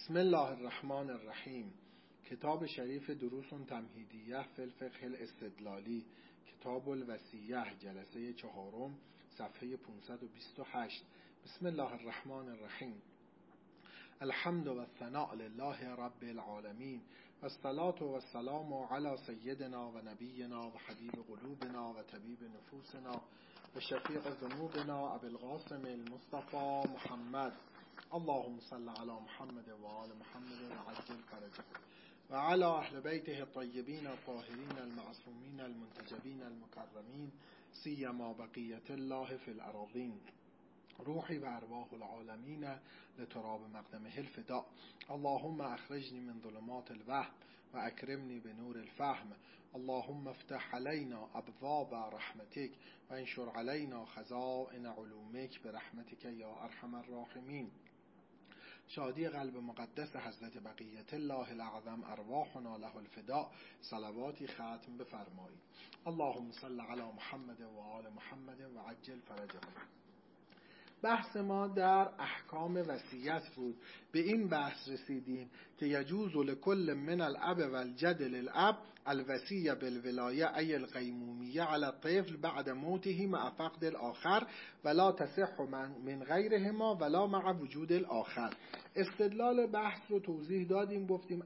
بسم الله الرحمن الرحیم. کتاب شریف دروس تمهیدیه فی الفقه الاستدلالی، کتاب الوصیه، جلسه چهارم، صفحه 528. بسم الله الرحمن الرحیم. الحمد و الثناء لله رب العالمین و الصلاة و السلام علی سیدنا و نبینا و حبیب قلوبنا و طبیب نفوسنا و شفیع ذنوبنا ابی القاسم المصطفى محمد. اللهم صل علی محمد و آل محمد و عجل فرجه و علی اهل بیته الطیبین الطاهرین المعصومین المنتجبین المکرمین سیما بقیة الله فی الارضین. روحی و ارواح العالمین لتراب مقدمه الفداء. اللهم اخرجنی من ظلمات الوهم و اکرمنی بنور الفهم. اللهم افتح علینا ابواب رحمتک و انشر علینا خزائن علومک برحمتک یا ارحم الراحمین. شادی قلب مقدس حضرت بقیت الله الاعظم ارواحنا له الفداء. صلواتی ختم بفرمایید. اللهم صل علی محمد و آل محمد و عجل فرجه. بحث ما در احکام وصیت بود. به این بحث رسیدیم که یجوز لکل من الاب و الجد للاب الوصیه بالولایه ای القیمومیه علی الطفل بعد موته مع فقد الاخر ولا تصح من غیرهما ولا مع وجود الاخر. استدلال بحث رو توضیح دادیم، گفتیم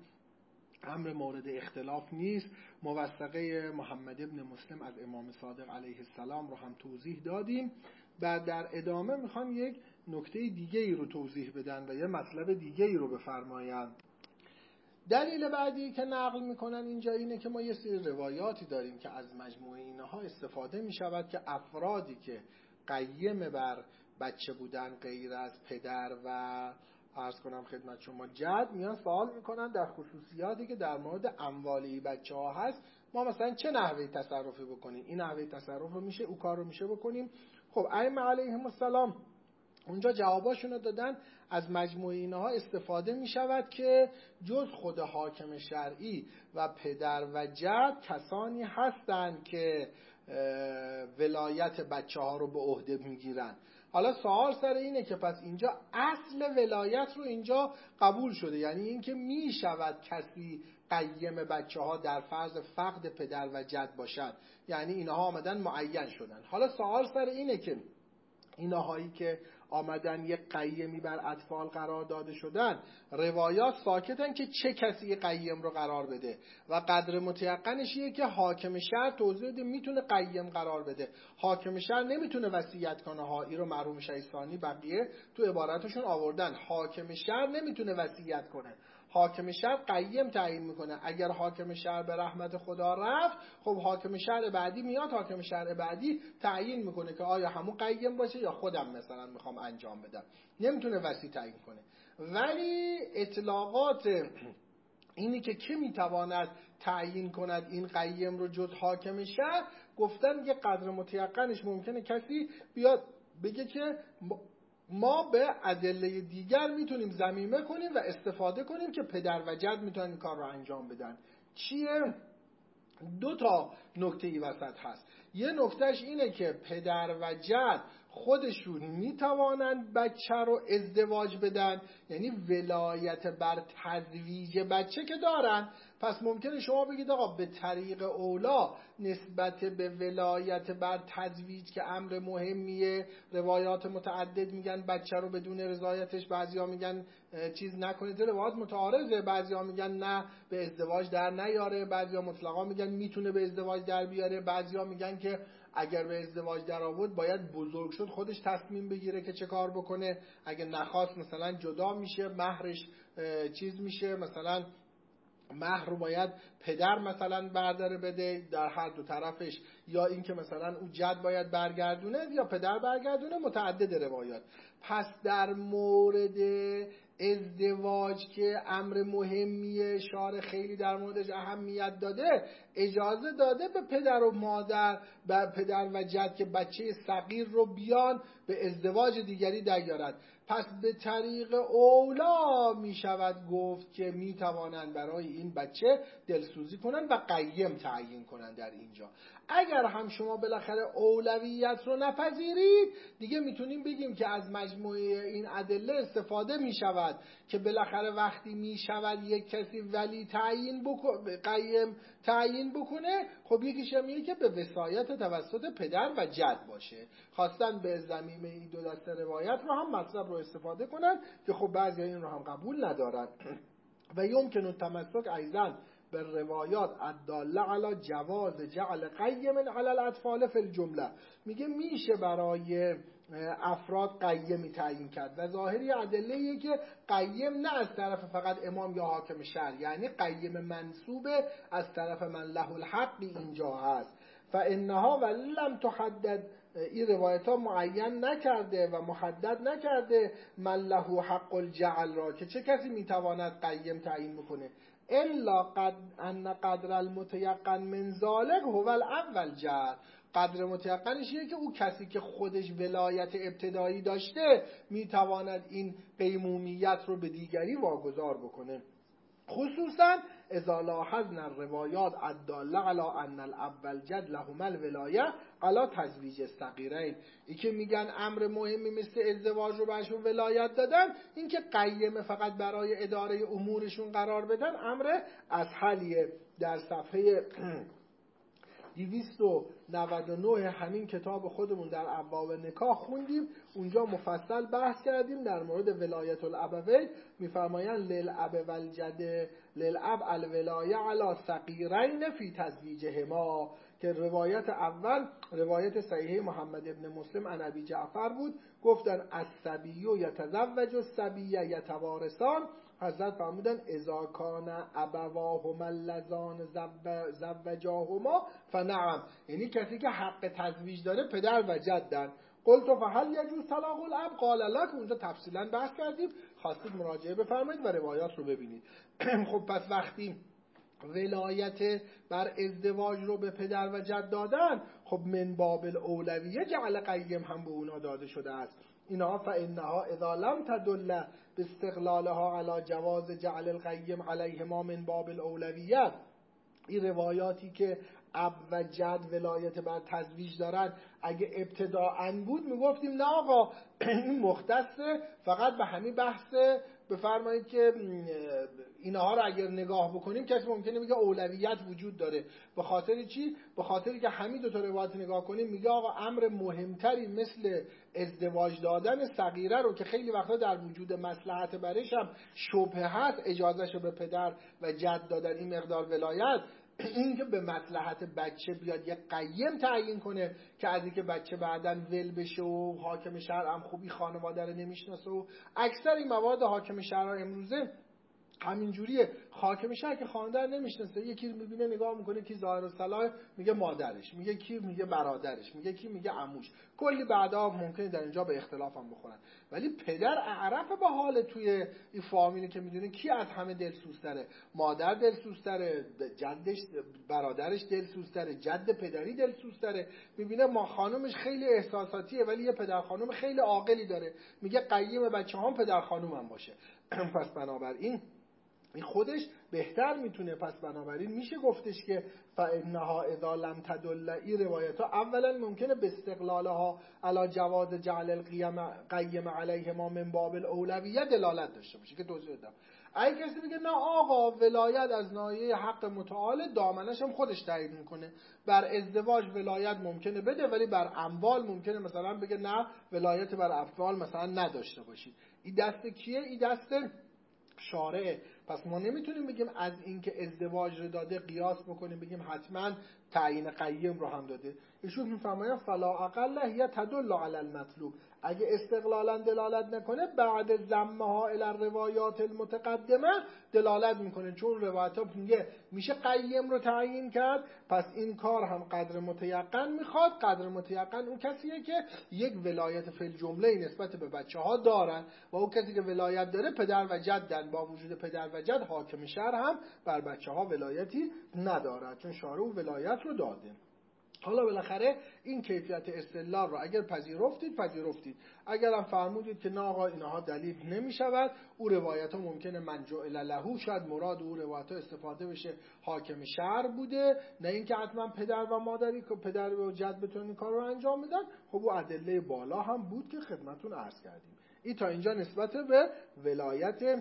امر مورد اختلاف نیست. موثقه محمد ابن مسلم از امام صادق علیه السلام رو هم توضیح دادیم. بعد در ادامه میخوام یک نکته دیگه ای رو توضیح بدن و یه مطلب دیگه ای رو بفرمایند. دلیل بعدی که نقل میکنن اینجا اینه که ما یه سری روایاتی داریم که از مجموعه اینها استفاده میشود که افرادی که قیم بر بچه بودن غیر از پدر و عرض کنم خدمت شما جد میان سوال میکنن در خصوصیاتی که در مورد اموالی بچه ها هست، ما مثلا چه نحوه تصرفی بکنیم، این نحوه تصرف رو میشه، او کار رو میشه بکنیم. خب ائمه علیهم السلام اونجا جواباشون رو دادن. از مجموعه اینها استفاده می شود که جز خود حاکم شرعی و پدر و جد کسانی هستند که ولایت بچه ها رو به عهده می گیرن. حالا سوال سر اینه که پس اینجا اصل ولایت رو اینجا قبول شده، یعنی اینکه می شود کسی قیم بچه ها در فرض فقد پدر و جد باشد، یعنی اینها آمدن معین شدن. حالا سوال سر اینه که اینهایی که آمدن یک قیمی بر اطفال قرار داده شدن، روایات ساکتن که چه کسی قیم رو قرار بده و قدر متیقنش اینه که حاکم شهر توضیح بده میتونه قیم قرار بده. حاکم شهر نمیتونه وصیت کنه ها، این رو مرحوم شیخ‌ثانی بقیه تو عباراتشون آوردن. حاکم شهر نمیتونه وصیت کنه، حاکم شهر قیم تعیین میکنه. اگر حاکم شهر به رحمت خدا رفت، خب حاکم شهر بعدی میاد، حاکم شهر بعدی تعیین میکنه که آیا همون قیم باشه یا خودم مثلا میخوام انجام بدم. نمیتونه وصی تعیین کنه. ولی اطلاقات اینی که کی میتواند تعیین کند این قیم رو جز حاکم شهر، گفتن که قدر متیقنش ممکنه کسی بیاد بگه که ما به ادله دیگر میتونیم ضمیمه کنیم و استفاده کنیم که پدر و جد میتونن این کار رو انجام بدن. چیه؟ دو تا نکته ای وسط هست. یه نکتهش اینه که پدر و جد خودشون میتوانند بچه رو ازدواج بدن، یعنی ولایت بر تزویج بچه که دارن. پس ممکنه شما بگید آقا به طریق اولا نسبت به ولایت بر تزویج که امر مهمیه، روایات متعدد میگن بچه رو بدون رضایتش، بعضیا میگن چیز نکنید، روایات متعارضه، بعضیا میگن نه به ازدواج در نیاره، بعضیا مطلقا میگن میتونه به ازدواج در بیاره، بعضیا میگن که اگر به ازدواج در آورد باید بزرگ شد خودش تصمیم بگیره که چه کار بکنه، اگه نخواست مثلا جدا میشه، مهرش چیز میشه، مثلا مهر رو باید پدر مثلا برداره بده در هر دو طرفش، یا اینکه مثلا اون جد باید برگردونه یا پدر برگردونه، متعدد روایات. پس در مورد ازدواج که امر مهمیه، شارع خیلی در موردش اهمیت داده، اجازه داده به پدر و مادر، به پدر و جد که بچه صغیر رو بیان به ازدواج دیگری دریارد. پس به طریق اولا می شود گفت که می توانند برای این بچه دلسوزی کنند و قیم تعیین کنند. در اینجا اگر هم شما بالاخره اولویت رو نپذیرید، دیگه میتونیم بگیم که از مجموعه این ادله استفاده می شود که بالاخره وقتی می شود یک کسی ولی قیم تعیین بکنه، خب یکیش میگه که به وصایت توسط پدر و جد باشه. خواستن به ضمیمه این دو دسته روایت رو هم مطلب رو استفاده کنن که خب بعضی این رو هم قبول ندارن. و یمکن التمسک ایضا به روایات الداله علی جواز جعل قیم علی الاطفال فی الجمله. میگه میشه برای افراد قیمی تعیین کرد و ظاهری ادله‌ایه که قیم نه از طرف فقط امام یا حاکم شهر، یعنی قیم منصوب از طرف من له الحق اینجا هست. فانها ولم تحدد، این روایت ها معین نکرده و محدد نکرده من له حق الجعل را که چه کسی میتواند قیم تعیین بکنه، الا ان قدر المتيقن من ذلك هو الاول جعل. قدر متيقنش اینه که او کسی که خودش ولایت ابتدایی داشته میتواند این قیمومیت رو به دیگری واگذار بکنه. خصوصا اذا لاحظنا الروایات الداله علی ان الاول جد لهما الولایه علی تزویج الصغیرین. این که میگن امر مهمی مثل ازدواج رو بهشون ولایت دادن، این که قیم فقط برای اداره امورشون قرار بدن امر اسهلیه. در صفحه 299 همین کتاب خودمون در ابواب نکاح خوندیم، اونجا مفصل بحث کردیم در مورد ولایت الابوین. میفرمایند للاب والجد للاب الولایه علی صغیرین فی تزویجهما، که روایت اول روایت صحیح محمد ابن مسلم عن ابی جعفر بود. گفتن الصبی یتزوج الصبی یتوارثان. حضرت فرمودن اذا کان ابواهما اللذان زوجاهما فنعم، یعنی کسی که حق تزویج داره پدر و جدن. قلت فهل یجوز طلاق الاب قال لا، اونجا تفصیلا بحث کردیم، خواستید مراجعه بفرمایید و روایات رو ببینید. خب پس وقتی ولایت بر ازدواج رو به پدر و جد دادن، خب من باب الاولویه جعل قیم هم به اونا داده شده است. اینها فانها اذا لم تدل باستقلالها على جواز جعل القیم علیهما من باب الاولویه، این روایاتی که اب و جد ولایت بر تزویج دارن اگه ابتداءً بود میگفتیم نه آقا این مختصه فقط به همین بحث، بفرمایید که اینها رو اگر نگاه بکنیم کسی ممکنه میگه اولویت وجود داره. به خاطر چی؟ به خاطری که همین دو تا روایت نگاه کنیم میگه آقا امر مهمتری مثل ازدواج دادن صغیره رو که خیلی وقتا در وجود مصلحت برش هم شبهه هست، اجازهشو به پدر و جد دادن این مقدار ولایت، این که به مصلحت بچه بیاد یک قیم تعیین کنه که از اینکه بچه بعداً ول بشه و حاکم شهر هم خوبی خانواده رو نمیشناسه و اکثر این مواد حاکم شهر امروزه همینجوریه. حاکم شهر که خانواده رو نمیشناسه، یکی میبینه نگاه میکنه کی ظاهر الصلاح میگه مادرش، میگه کی میگه برادرش، میگه کی میگه عموش، کلی بعدا ممکنه در اینجا به اختلاف هم بخورن. ولی پدر اعرف به حال توی این فامیلی که میدونه کی از همه دلسوزتره، مادر دلسوزتره، جدش برادرش دلسوزتره، جد پدری دلسوزتره. میبینه ما خانومش خیلی احساساتیه ولی یه پدر خانوم خیلی عاقلی داره، میگه قیم بچه‌هام پدر خانومم باشه. پس بنابراین این خودش بهتر میتونه. پس بنابراین میشه گفتش که فانها اذا لم تدل، این روایت ها اولا ممکنه به استقلالها علی جواز جعل القیم علیهما من باب الاولویه دلالت داشته باشه که توضیح دادم. اگه کسی بگه نه آقا ولایت از ناحیه حق متعال دامنش هم خودش تعیین میکنه، بر ازدواج ولایت ممکنه بده ولی بر اموال ممکنه مثلا بگه نه ولایت بر اموال مثلا نداشته باشید. این دست کیه؟ این دست شارعه. پس ما نمیتونیم بگیم از اینکه ازدواج رو داده قیاس بکنیم بگیم حتما تعیین قیم رو هم داده. ایشون میفرمایند فلا اقل هي تدل علی المطلوب، اگه استقلالا دلالت نکنه بعد ضمها الی الروایات المتقدمه دلالت میکنه، چون روایت ها میگه میشه قیم رو تعیین کرد، پس این کار هم قدر متیقن میخواد. قدر متیقن اون کسیه که یک ولایت فی الجمله نسبت به بچه ها دارن و اون کسی که ولایت داره پدر و جدن، با وجود پدر و جد حاکم شهر هم بر بچه ها ولایتی نداره چون شارع ولایت رو داده. حالا بالاخره این کیفیت استدلال رو اگر پذیرفتید، اگر هم فرمودید که نه آقا اینها دلیل نمیشود، او روایت ها ممکنه من جعل له، شاید مراد او روایت ها استفاده بشه حاکم شهر بوده، نه اینکه حتما پدر و مادری که پدر و جد بتونن این کار رو انجام بدن. خب او ادله بالا هم بود که خدمتتون عرض کردیم. این تا اینجا نسبت به ولایت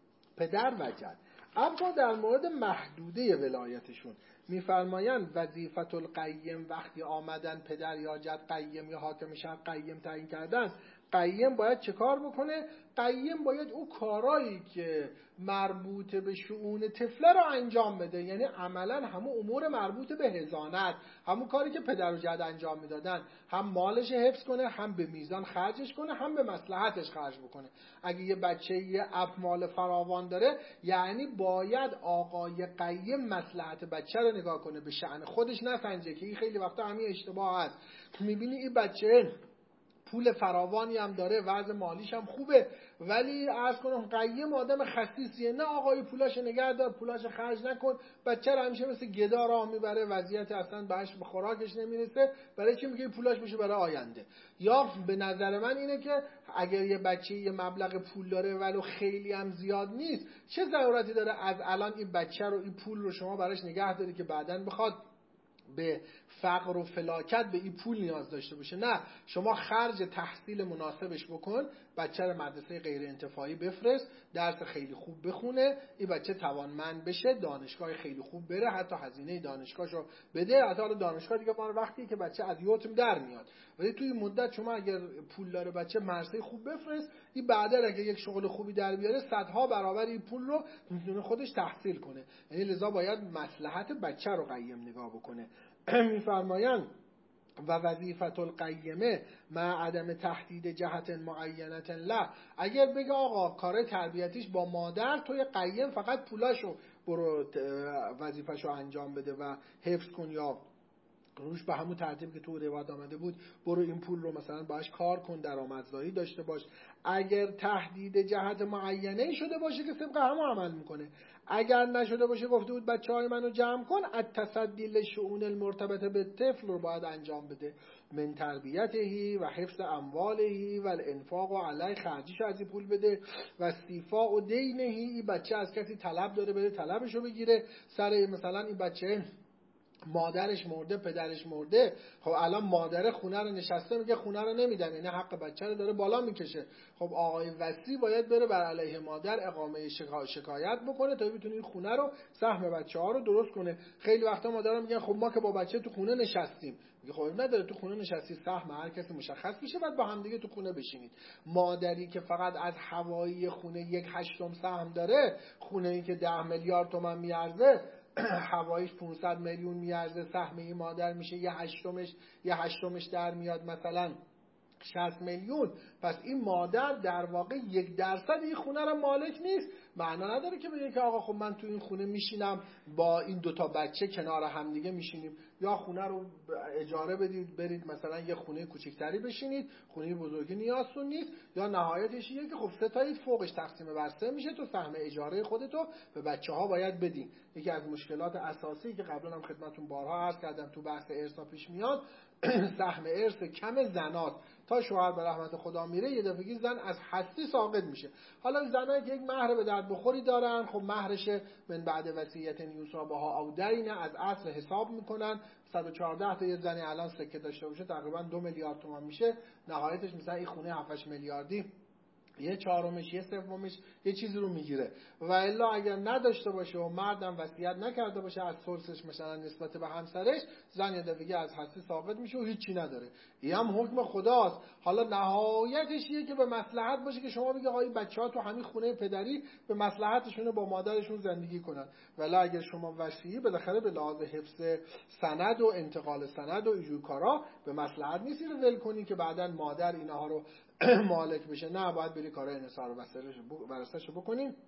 پدر و جد. اما در مورد محدوده ولایتشون میفرمایند وظیفت القیم، وقتی آمدن پدر یا جد قیم یا حاکم شهر قیم تعیین کردن، قیم باید چه کار بکنه؟ قیم باید او کارایی که مربوط به شؤون طفله رو انجام بده، یعنی عملا همون امور مربوط به حضانت، همون کاری که پدر و جد انجام میدادن، هم مالش حفظ کنه، هم به میزان خرجش کنه، هم به مصلحتش خرج بکنه. اگه یه بچه یه اب مال فراوان داره، یعنی باید آقای قیم مصلحت بچه رو نگاه کنه، به شأن خودش نسنجه، که این خیلی وقتا همین اشتباه هست. میبینی این بچه پول فراوانی هم داره، وضع مالیش هم خوبه، ولی عرض کنم قیم آدم خسیسیه، نه آقای پولاش نگه دار، پولاش خرج نکن، بچه رو همیشه مثل گدا راه میبره، وضعیت اصلا بهش به خوراکش نمیرسه، برای چی؟ میگه پولاش بشه برای آینده. یا به نظر من اینه که اگر یه بچه یه مبلغ پول داره ولو خیلی هم زیاد نیست، چه ضرورتی داره از الان این بچه رو، این پول رو شما براش نگه داری که بعداً بخواد به فقر و فلاکت به این پول نیاز داشته باشه؟ نه، شما خرج تحصیل مناسبش بکن، بچه رو مدرسه غیر انتفاعی بفرست، درس خیلی خوب بخونه، این بچه توانمند بشه، دانشگاه خیلی خوب بره، حتی هزینه دانشگاهشو بده. حتی دانشگاه دیگه ما وقتی که بچه از یوتم در میاد، ولی توی مدت شما اگر پول داره بچه مدرسه خوب بفرست، این بعدا اگه یک شغل خوبی در بیاره صدها برابر این پول رو میتونه خودش تحصیل کنه. یعنی لذا باید مصلحت بچه رو قیم نگاه بکنه. میفرمایند و وظیفت القیمه مع عدم تحدید جهت معینت له، اگر بگه آقا کار تربیتیش با مادر، توی قیم فقط پولاشو برو وظیفه‌شو انجام بده و حفظ کن، یا روش به همون ترتیب که تو روایت آمده بود برو این پول رو مثلا باش کار کن، درآمدزایی داشته باش. اگر تحدید جهت معینه شده باشه که طبق همون عمل میکنه، اگر نشده باشه گفته بود بچه‌های منو جمع کن، التصدی لشؤون المرتبطه به طفل رو باید انجام بده، من تربیتهی و حفظ اموالهی و الانفاق و علی خرجیش از این پول بده و استیفاء و دینهی، این بچه از کسی طلب داره بده طلبشو بگیره، سر مثلا این بچه مادرش مرده، پدرش مرده، خب الان مادر خونه رو نشسته میگه خونه رو نمیدم، یعنی حق بچه رو داره بالا میکشه. خب آقای وصی باید بره بر علیه مادر اقامه شکایت بکنه تا بتونه این خونه رو، سهم بچه‌ها رو درست کنه. خیلی وقتا مادرها میگن خب ما که با بچه تو خونه نشستیم، میگه خب نداره، تو خونه نشستی سهم هر کسی مشخص میشه، بعد با هم دیگه تو خونه بشینید. مادری که فقط از هوایی خونه 1/8 سهم داره، خونه‌ای که 10 میلیارد تومان میارزه هوایش 500 میلیون میارزه، سهم این مادر میشه 1/8 در میاد مثلا 60 میلیون. پس این مادر در واقع 1% این خونه رو مالک نیست. معنا نداره که بگه که آقا خب من تو این خونه میشینم با این دوتا بچه کنار هم دیگه میشینیم، یا خونه رو اجاره بدید برید مثلا یه خونه کوچیکتری بشینید، خونه بزرگی نیازتون نیست، یا نهایتش اینه که خب سه تایید فوقش تقسیم بر 3 میشه، تو سهم اجاره خودتو به بچه‌ها باید بدین. یکی از مشکلات اساسی که قبلا هم خدمتتون بارها عرض کردم تو بحث ارث پیش میاد، سهم ارث کم زنات تا شوهر به رحمت خدا میره، یه دفعگی زن از هستی ساقط میشه. حالا زنایی که یک مهر به درد بخوری دارن، خب مهرش من بعد وصیت یوصی بها او دین از اصل حساب میکنن. 114 تا یه زنی الان سکه داشته باشه تقریبا 2 میلیارد تومان میشه، نهایتش مثلا این خونه 7-8 میلیاردی 1/4 1/3 یه چیزی رو میگیره. و الا اگر نداشته باشه و مردم وصیت نکرده باشه از سورسش مثلا نسبت به همسرش، زن یه دفعه از هستی ساقط میشه و هیچی نداره. این هم حکم خداست. حالا نهایتش اینه که به مصلحت باشه که شما بگید آقا بچه‌ها تو همین خونه پدری به مصلحتشون با مادرشون زندگی کنن. ولی اگر شما وصیی بالاخره به لحاظ حفظ سند و انتقال سند و اینجور کارا به مصلحت نیست رو ول کنی که بعداً مادر اینها رو مالک بشه. نه، باید بری کارهای انحصار و ورثه‌شو بکنیم.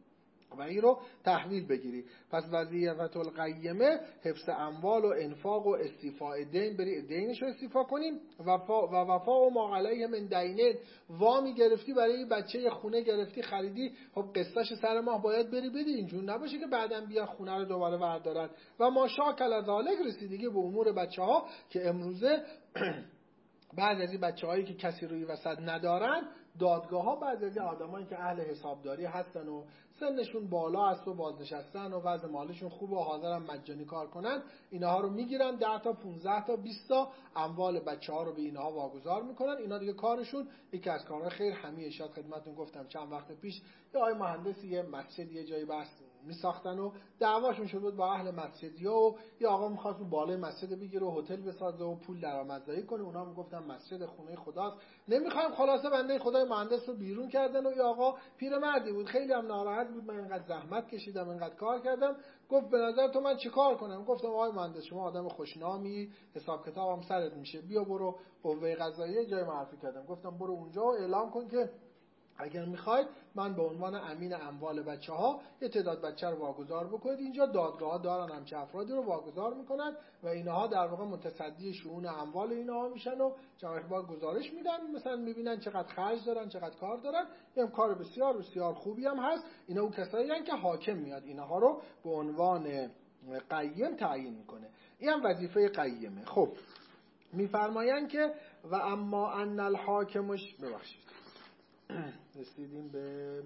و این رو تحویل بگیری. پس وظیفه القیمه حفظ اموال و انفاق و استیفاء دین، بری دینش رو استیفا کنیم. وفا و ما علیه من دینین، وامی گرفتی برای بچه خونه گرفتی خریدی، خب قسطش سر ماه باید بری بدی، اینجور نباشه که بعداً بیا خونه رو دوباره بردارن. و ما شاکل ذالک، رسیدگی به امور بچه‌ها که امروزه بعد از این بچه‌هایی که کسی روی وسط ندارن، دادگاه‌ها بعد از این آدمایی که اهل حسابداری هستن و سنشون بالا است و بازنشستن و وضع مالشون خوبه و حاضرن مجانی کار کنن، اینها رو میگیرن 10 تا 15 تا 20 تا اموال بچه‌ها رو به اینها واگذار میکنن. اینا دیگه کارشون یکی از کارهای خیر همیه. شاید خدمتتون گفتم چند وقت پیش یه آقای مهندسی یه مسجد یه جایی بس میساختن و دعواشون شد بود با اهل مسجدیا و یه آقا می‌خواست بالای مسجد بگیره و هتل بسازه و پول درآمدزایی کنه. اونا میگفتن مسجد خونه خداست نمیخوایم. خلاصه بنده خدای مهندس رو بیرون کردن و یه آقا پیرمردی بود، خیلی هم ناراحت بود. من اینقدر زحمت کشیدم اینقدر کار کردم، گفت به نظر تو من چیکار کنم؟ گفتم آقای مهندس شما آدم خوشنامی، حساب کتابم سرت میشه، بیا برو قوه قضاییه جای معرفی کردم. گفتم برو اونجا و اعلام کن که اگر میخواید من به عنوان امین اموال بچه‌ها یه تعداد بچه رو واگذار بکنید. اینجا دادگاه‌ها دارن همچه افرادی رو واگذار میکنن و اینها در واقع متصدی شؤون اموال اینها میشن و جمعیت باید گزارش میدن، مثلا میبینن چقدر خرج دارن چقدر کار دارن. این کار بسیار بسیار خوبی هم هست. اینا اون کسایی هستن که حاکم میاد اینها رو به عنوان قیم تعیین میکنه. این هم وظیفه قیمه. خب میفرمایند که و اما ان الحاکمش ببخشید رسیدیم به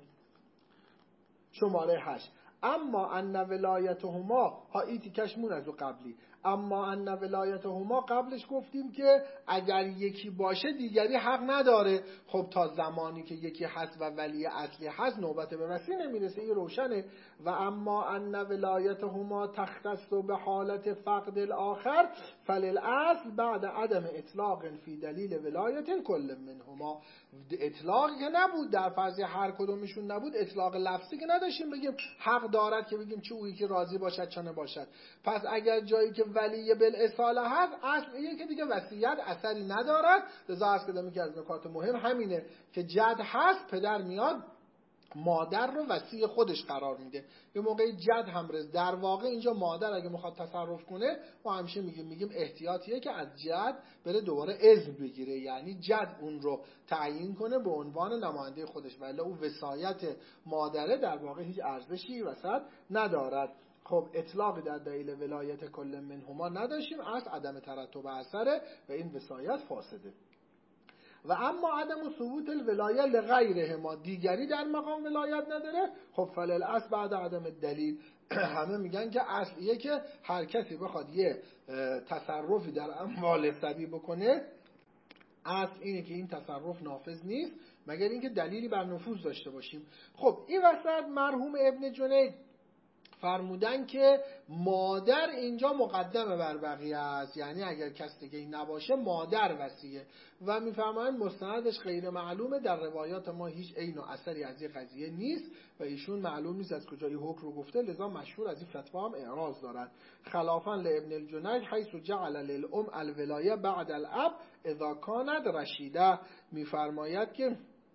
شماره 8. اما ان ولایتهما، ها ایتی کشمون از قبلی، اما ان ولایتهما قبلش گفتیم که اگر یکی باشه دیگری حق نداره. خب تا زمانی که یکی هست و ولی اصلی هست نوبت به وصی نمیرسه، این روشنه. و اما ان ولایتهما تختص به حالت فقد الاخر فللاصل بعد عدم اطلاق فی دلیل ولایت کل منهما. اطلاقی که نبود در فرض هر کدومشون نبود، اطلاق لفظی که نداشتیم بگیم حق دارد که بگیم چه اویی که راضی باشد چه نباشد. پس اگر جایی که ولی بالاصاله هست، اصل اینه که دیگه وصیت اثری ندارد. لذا عرض کردم که از نکات مهم همینه که جد هست، پدر میاد مادر رو وصی خودش قرار میده. یه موقعی جد هم رز در واقع اینجا مادر اگه میخواد تصرف کنه، ما همیشه میگیم احتیاطیه که از جد بره دوباره اذن بگیره، یعنی جد اون رو تعیین کنه به عنوان نماینده خودش، ولی اون وصایت مادره در واقع هیچ ارزشی وسط ندارد. خب اطلاقی در دلیل ولایت کل منهما نداشتیم، از عدم ترتب اثره و این وصایت فاسده. و اما عدم ثبوت الولایه لغیرهما، دیگری در مقام ولایت نداره. خب فللاصل بعد عدم دلیل همه میگن که اصلیه که هر کسی بخواد یه تصرفی در اموال سبی بکنه، اصل اینه که این تصرف نافذ نیست مگر اینکه دلیلی بر نفوذ داشته باشیم. خب این وسط مرحوم ابن جنید فرمودن که مادر اینجا مقدمه بر بقیه است، یعنی اگر کس دیگه این نباشه مادر وصیه. و میفرمایند مستندش غیر معلومه، در روایات ما هیچ عین و اثری از این قضیه نیست و ایشون معلوم نیست از کجا این حکم رو گفته، لذا مشهور از این فتوا هم اعراض دارد. خلافا لابن الجنید حیث جعل للام الولایه بعد الاب اذا کانت رشیده، میفرماید که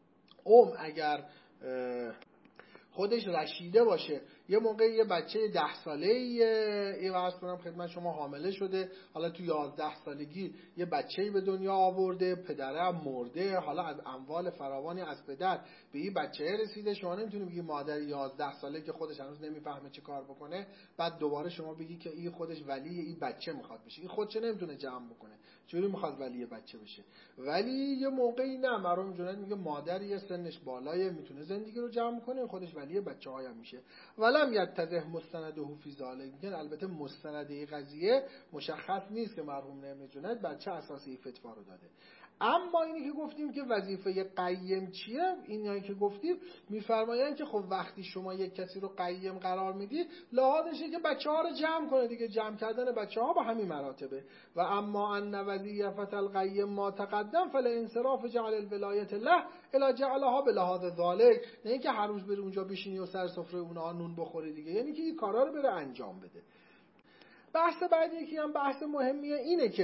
اگر خودش رشیده باشه، یه موقع یه بچه 10 ساله‌ای واسه کنم خدمت شما حامله شده، حالا تو 11 سالگی یه بچه‌ای به دنیا آورده، پدره هم مرده، حالا از اموال فراوانی از پدر به این بچه رسیده. شما نمیتونی بگی مادر 11 ساله که خودش هنوز نمیفهمه چه کار بکنه بعد دوباره شما بگی که این خودش ولی این بچه میخواد بشه. این خودش نمیتونه جمع بکنه، چجوری میخواد ولی بچه بشه؟ ولی یه موقعی نه، مرحوم جنید میگه مادری سنش بالایه میتونه زندگی رو جمع کنه، خودش ولی بچه‌ها هم میشه. ولم یتضح مستنده فی ذلک، میگن البته مستنده قضیه مشخص نیست که مرحوم ابن جنید بر چه اساسی این فتوا رو داده. اما اینی که گفتیم که وظیفه قیم چیه، اینایی که گفتیم میفرمایند که خب وقتی شما یک کسی رو قیم قرار میدید لحاظشه که بچه‌ها رو جمع کنه دیگه، جمع کردن بچه‌ها با همین مراتبه. و اما ان وظیفه القیم ما تقدم فالانصراف جعل الولایت له الا جعلها بلحاظ ذلک، نه اینکه هر روز بری اونجا بشینی و سر سفره اونها نون بخوری دیگه، یعنی که این کارا رو بره انجام بده. بحث بعدی که هم بحث مهمیه اینه که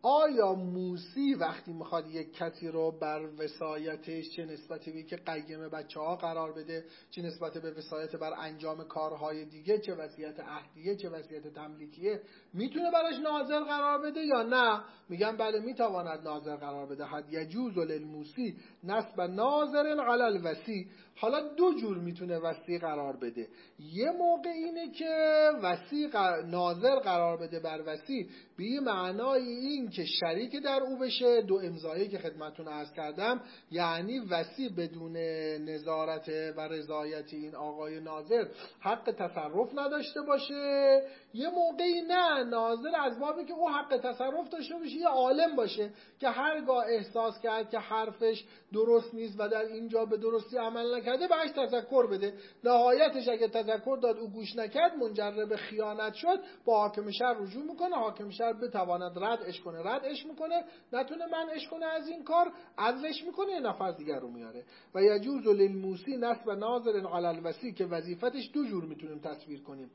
آیا موسی وقتی میخواد یک کسی رو بر وصایتش چه نسبتی به که قیم بچه ها قرار بده، چه نسبت به وصایت بر انجام کارهای دیگه، چه وصیت عهدیه چه وصیت تملیکیه، میتونه براش ناظر قرار بده یا نه؟ میگن بله میتواند ناظر قرار بده. حد یجوز للموسی نصب ناظر علی الوصی. حالا دو جور میتونه وصی قرار بده. یه موقع اینه که وصی ناظر قرار بده بر وصی به معنای این که شریک در او بشه، دو امضایی که خدمتتون عرض کردم، یعنی وصی بدون نظارت و رضایت این آقای ناظر حق تصرف نداشته باشه. یه موقعی نه، ناظر از بابی که او حق تصرف داشته باشه یه عالم باشه که هرگاه احساس کرد که حرفش درست نیست و در اینجا به درستی عمل نکرده بهش تذکر بده. نهایتش اگه تذکر داد او گوش نکرد، منجر به خیانت شد، با حاکم شهر رجوع میکنه، حاکم شهر بتواند ردش میکنه، نتونه منعش کنه از این کار، عزلش میکنه، یه نفر دیگر رو میاره. و یجوز للموسی نصب ناظر علی الوصی که وظیفتش دو جور میتونیم تصویر کنیم.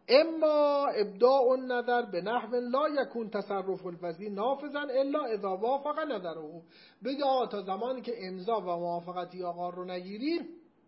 اما ابداء النظر به نحو لا یکون تصرف الوصی نافذا الا اذا وافق نظره. بگه تا زمانی که امضا و موافقتی آقا رو نگیری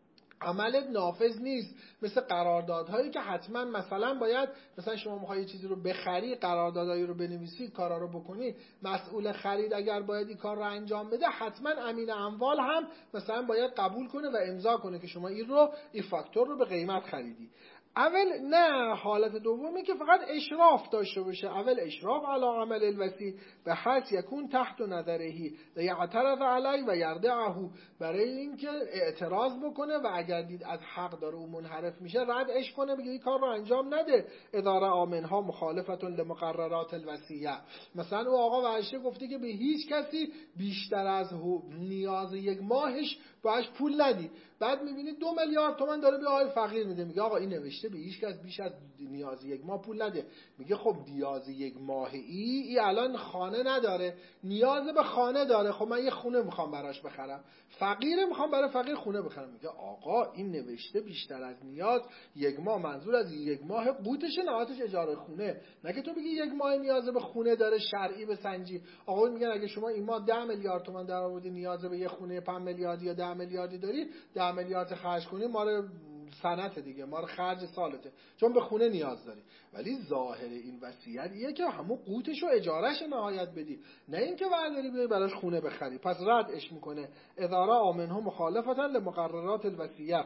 عملت نافذ نیست. مثل قراردادهایی که حتما مثلا باید، مثلا شما میخوای یه چیزی رو بخری، قراردادهایی رو بنویسی، کارا رو بکنی، مسئول خرید اگر باید این کار رو انجام بده، حتما امین اموال هم مثلا باید قبول کنه و امضا کنه که شما این فاکتور رو به قیمت خریدی. اول نه، حالت دومی که فقط اشراف داشته باشه. اول اشراف علی عمل الوصی به حس یکون تحت نظرهی و یعترض علی و یردعه، برای اینکه اعتراض بکنه و اگر دید از حق داره او منحرف میشه ردش کنه، بگه این کار رو انجام نده. اداره آمنها مخالفتون لمقررات الوصیه. مثلا او آقا وحشه گفته که به هیچ کسی بیشتر از نیاز یک ماهش باش پول ندی، بعد میبینید 2 میلیارد تومان داره به آقای فقیر میده، میگه آقا این نوشته به هیچ کس بیش از نیاز یک ماه پول نده. میگه خب نیاز یک ماه ای الان خانه نداره، نیاز به خانه داره، خب من یه خونه میخوام براش بخرم، فقیره میخوام برای فقیر خونه بخرم. میگه آقا این نوشته بیشتر از نیاز یک ماه، منظور از یک ماه قوتشه، نهایتش اجاره خونه، نه که تو بگی یک ماه نیاز به خونه داره شرعی بسنجی. آقا میگن اگه شما این ماه 10 میلیارد تومان درآوردی، نیاز به یه خونه 5 میلیاردی یا 10 میلیاردی داری، 10 میلیارد خرج کنی مال سنت دیگه، مال خرج سالته، چون به خونه نیاز داری. ولی ظاهر این وصیتیه که همون قوتش و اجارهش نهایت بدی، نه اینکه برداری بیای براش خونه بخری. پس ردش میکنه. اداره آمنها مخالفتا لمقررات الوصیه.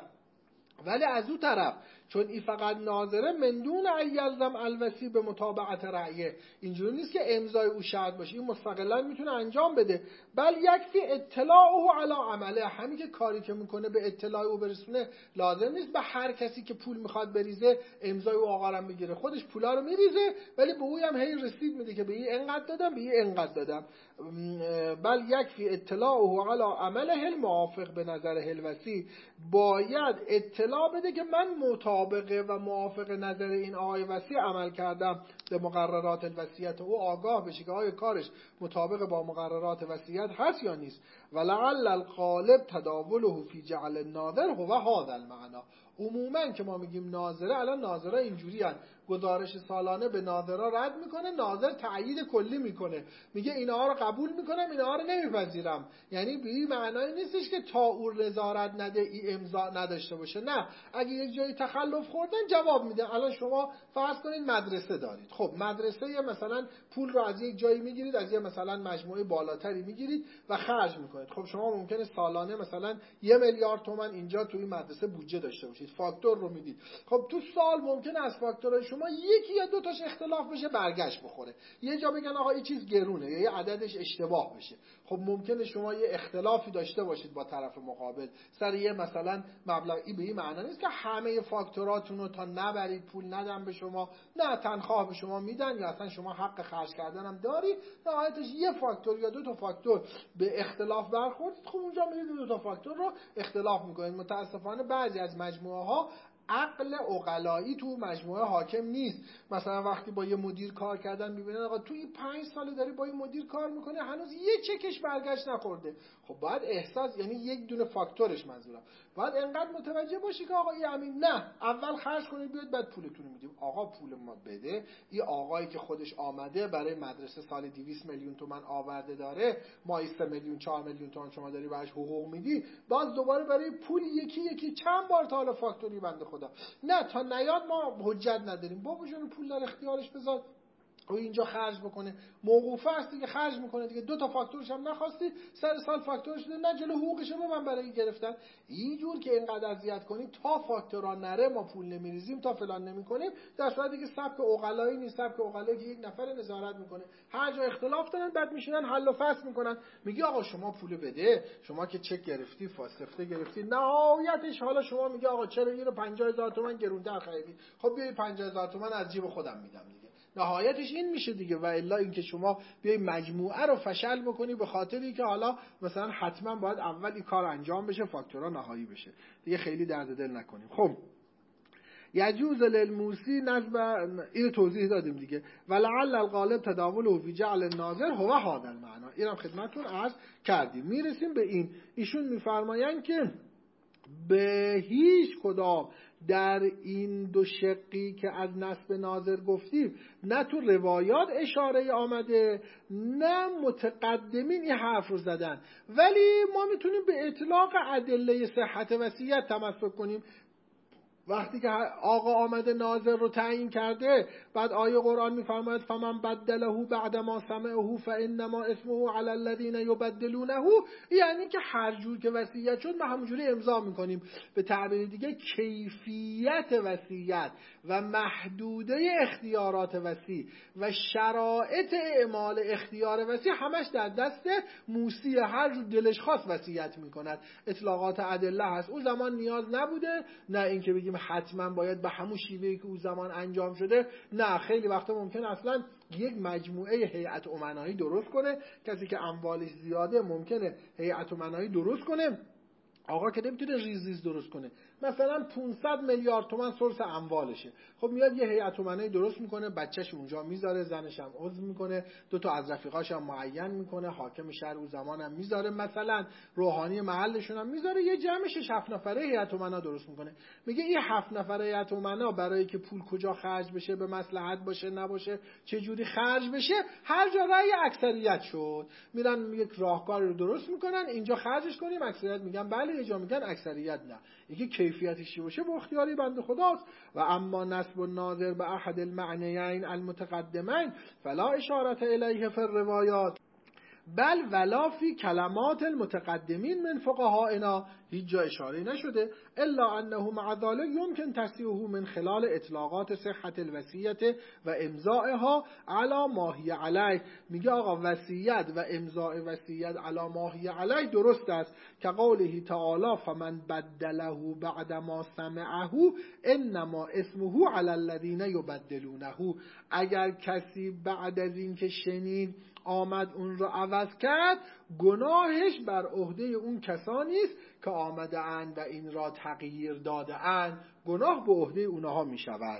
ولی از اون طرف چون این فقط ناظره، من دون ان یلزم الوصی به متابعت رأیه، اینجوری نیست که امضای او شرط باشه، این مستقلا میتونه انجام بده. بل یکفی اطلاعه علی عمله، همین که کاری که میکنه به اطلاع او برسونه، لازم نیست به هر کسی که پول میخواد بریزه امضای او آقا رو بگیره، خودش پولا رو میریزه ولی به اوی هم هی رسید میده که به این انقدر دادم، به این انقدر دادم. بل یکفی اطلاعه علی عمله الموافق به نظر الوصی، باید اطلاع بده که من مطابق و موافق نظر این آقای وصی عمل کردم، به مقررات الوصیت او آگاه بشه که آیا کارش مطابق با مقررات وصیت هست یا نیست. ولعل الغالب تداوله فی جعل الناظر هو هذا المعنی. عموما که ما میگیم ناظره، الان ناظرها اینجوری هست، گزارش سالانه به ناظرها رد میکنه، ناظر تأیید کلی میکنه، میگه اینها رو قبول میکنم، اینها رو نمیپذیرم. یعنی به این معنی نیستش که تا او نظارت نده این امضا نداشته باشه، نه، اگه یک جایی تخلف خوردن جواب میده. الان شما فرض کنید مدرسه دارید، خب مدرسه مثلا پول رو از یک جایی میگیرید، از یه مثلا مجموعه بالاتری میگیرید و خرج میکنید. خب شما ممکنه سالانه مثلا 1 میلیارد تومان اینجا توی مدرسه بودجه داشته باشید، فاکتور رو میدید. خب تو سال ممکنه از فاکتورهای شما یکی یا دو تاش اختلاف بشه، برگشت بخوره، یه جا بگن آقا این چیز گرونه یا یه عددش اشتباه بشه. خب ممکنه شما یه اختلافی داشته باشید با طرف مقابل سر یه مثلا مبلغی، به این معنی نیست که همه فاکتوراتون رو تا نبرید پول ندن به شما، نه، تنخواه به شما میدن یا اصلا شما حق خرج کردن هم داری، نهایتش یه فاکتور یا 2 تا فاکتور به اختلاف برخورد، خب اونجا میرید 2 تا فاکتور رو اختلاف میکنید. متاسفانه بعضی از مجموعه ها عقل عقلایی تو مجموعه حاکم نیست. مثلا وقتی با یه مدیر کار کردن میبینن آقا تو این 5 سال داری با این مدیر کار میکنه هنوز یه چکش برگشت نخورده، خب باید احساس، یعنی یک دونه فاکتورش منظورم، باید انقدر متوجه باشی که آقا این همین نه، اول خرج کنید بیاد بعد پولتون رو میدیم. آقا پول ما بده. این آقایی که خودش آمده برای مدرسه سال 200 میلیون تومان آورده داره، ماهی 3 میلیون 4 میلیون تومان شما داری بهش حقوق میدی، باز دوباره برای پول یکی چند بار تا حالا فاکتوری بنده خدا. نه تا نیاد ما حجت نداریم. بابا جون پول در اختیارش بذار و اینجا خرج بکنه، موقوفه است دیگه، خرج میکنه دیگه. 2 تا فاکتورش هم نخواستی، سر سال فاکتورش نه جلو حقوقش رو من برای گرفتن. اینجور که اینقدر اذیت کنی تا فاکتورا نره ما پول نمیریزیم، تا فلان نمیکنیم، در صورتی که سبک عقلایی نیست. سبک عقلایی که یک نفر نظارت میکنه، هر جا اختلاف دارن بعد میشینن حل و فصل میکنن. میگی آقا شما پول بده، شما که چک گرفتی، فاسفته گرفتی، نهایتش حالا شما میگی آقا چرا اینو 50000 تومان گرونتر خریدی؟ خب بیای 50000 تومان از جیب خودم میدم دیگه. نهایتش این میشه دیگه. و الا اینکه شما بیای مجموعه رو فشل بکنی به خاطری که حالا مثلا حتما باید اول این کار انجام بشه، فاکتورا نهایی بشه دیگه، خیلی درد دل نکنیم. خب یجوز للموسی نسب، اینو توضیح دادیم دیگه. ولعل الغالب تداوله فی جعل الناظر هو هذا المعنی، اینم خدمتتون عرض کردیم. میرسیم به این، ایشون میفرمایند که به هیچ کدام در این دو شقی که از نسب ناظر گفتیم نه تو روایات اشاره آمده نه متقدمین این حرف رو زدن، ولی ما میتونیم به اطلاق ادله صحت وصیت تمسک کنیم. وقتی که آقا آمده ناظر رو تعیین کرده، بعد آیه قرآن میفرماید فمن بدله بعد ما سمعه فانما اسمه علی الذین یبدلونه، یعنی که هر جور که وصیت شد ما همونجوری امضا میکنیم. به تعبیر دیگه کیفیت وصیت و محدوده اختیارات وصی و شرایط اعمال اختیار وصی همش در دست موسی، هر جور دلش خواست وصیت میکند. اطلاقات ادله هست. اون زمان نیاز نبوده نه اینکه بگیم حتما باید به همون شیوهی که اون زمان انجام شده، نه، خیلی وقتا ممکن اصلا یک مجموعه هیئت امنایی درست کنه. کسی که اموالش زیاده ممکنه هیئت امنایی درست کنه، آقا که نمیتونه ریز درست کنه، مثلا 500 میلیارد تومان سورس اموالشه، خب میاد یه هیئت امنایی درست میکنه، بچه‌ش اونجا میذاره، زنش هم عضو میکنه، 2 تا از رفیقاش هم معین میکنه، حاکم شهر اون زمانم میذاره، مثلا روحانی محلشون هم میذاره، یه جمعش 7 نفره هیئت امنا درست میکنه. میگه این 7 نفره هیئت امنا برای که پول کجا خرج بشه، به مصلحت باشه نباشه، چه جوری خرج بشه، هر جا رأی اکثریت شد، میرن یک راهکاری رو درست میکنن، اینجا خرجش کنیم، اکثریت میگن بله، یه جا میگن اکثریت نه. یکی کیفیتش چی باشه با اختیاری بنده خداست. و اما نسب الناظر به احد المعنیین المتقدمین فلا اشارت الیه فی الروایات بل ولا فی کلمات المتقدمین من فقهائنا، هیچ جا اشاره نشده الا انه مع ذلك يمكن تصحیحه من خلال اطلاقات صحت الوصیت و امضائها علی ما هی علیه. میگه آقا وصیت و امضاء وصیت علی ما هی علیه درست است، که قوله تعالی فمن بدله بعد ما سمعه انما اسمه علی الذین یبدلونه. اگر کسی بعد از این که شنید آمد اون رو عوض کرد، گناهش بر عهده اون کسانی است که آمده اند و این را تغییر داده اند، گناه به عهده اونها می شود.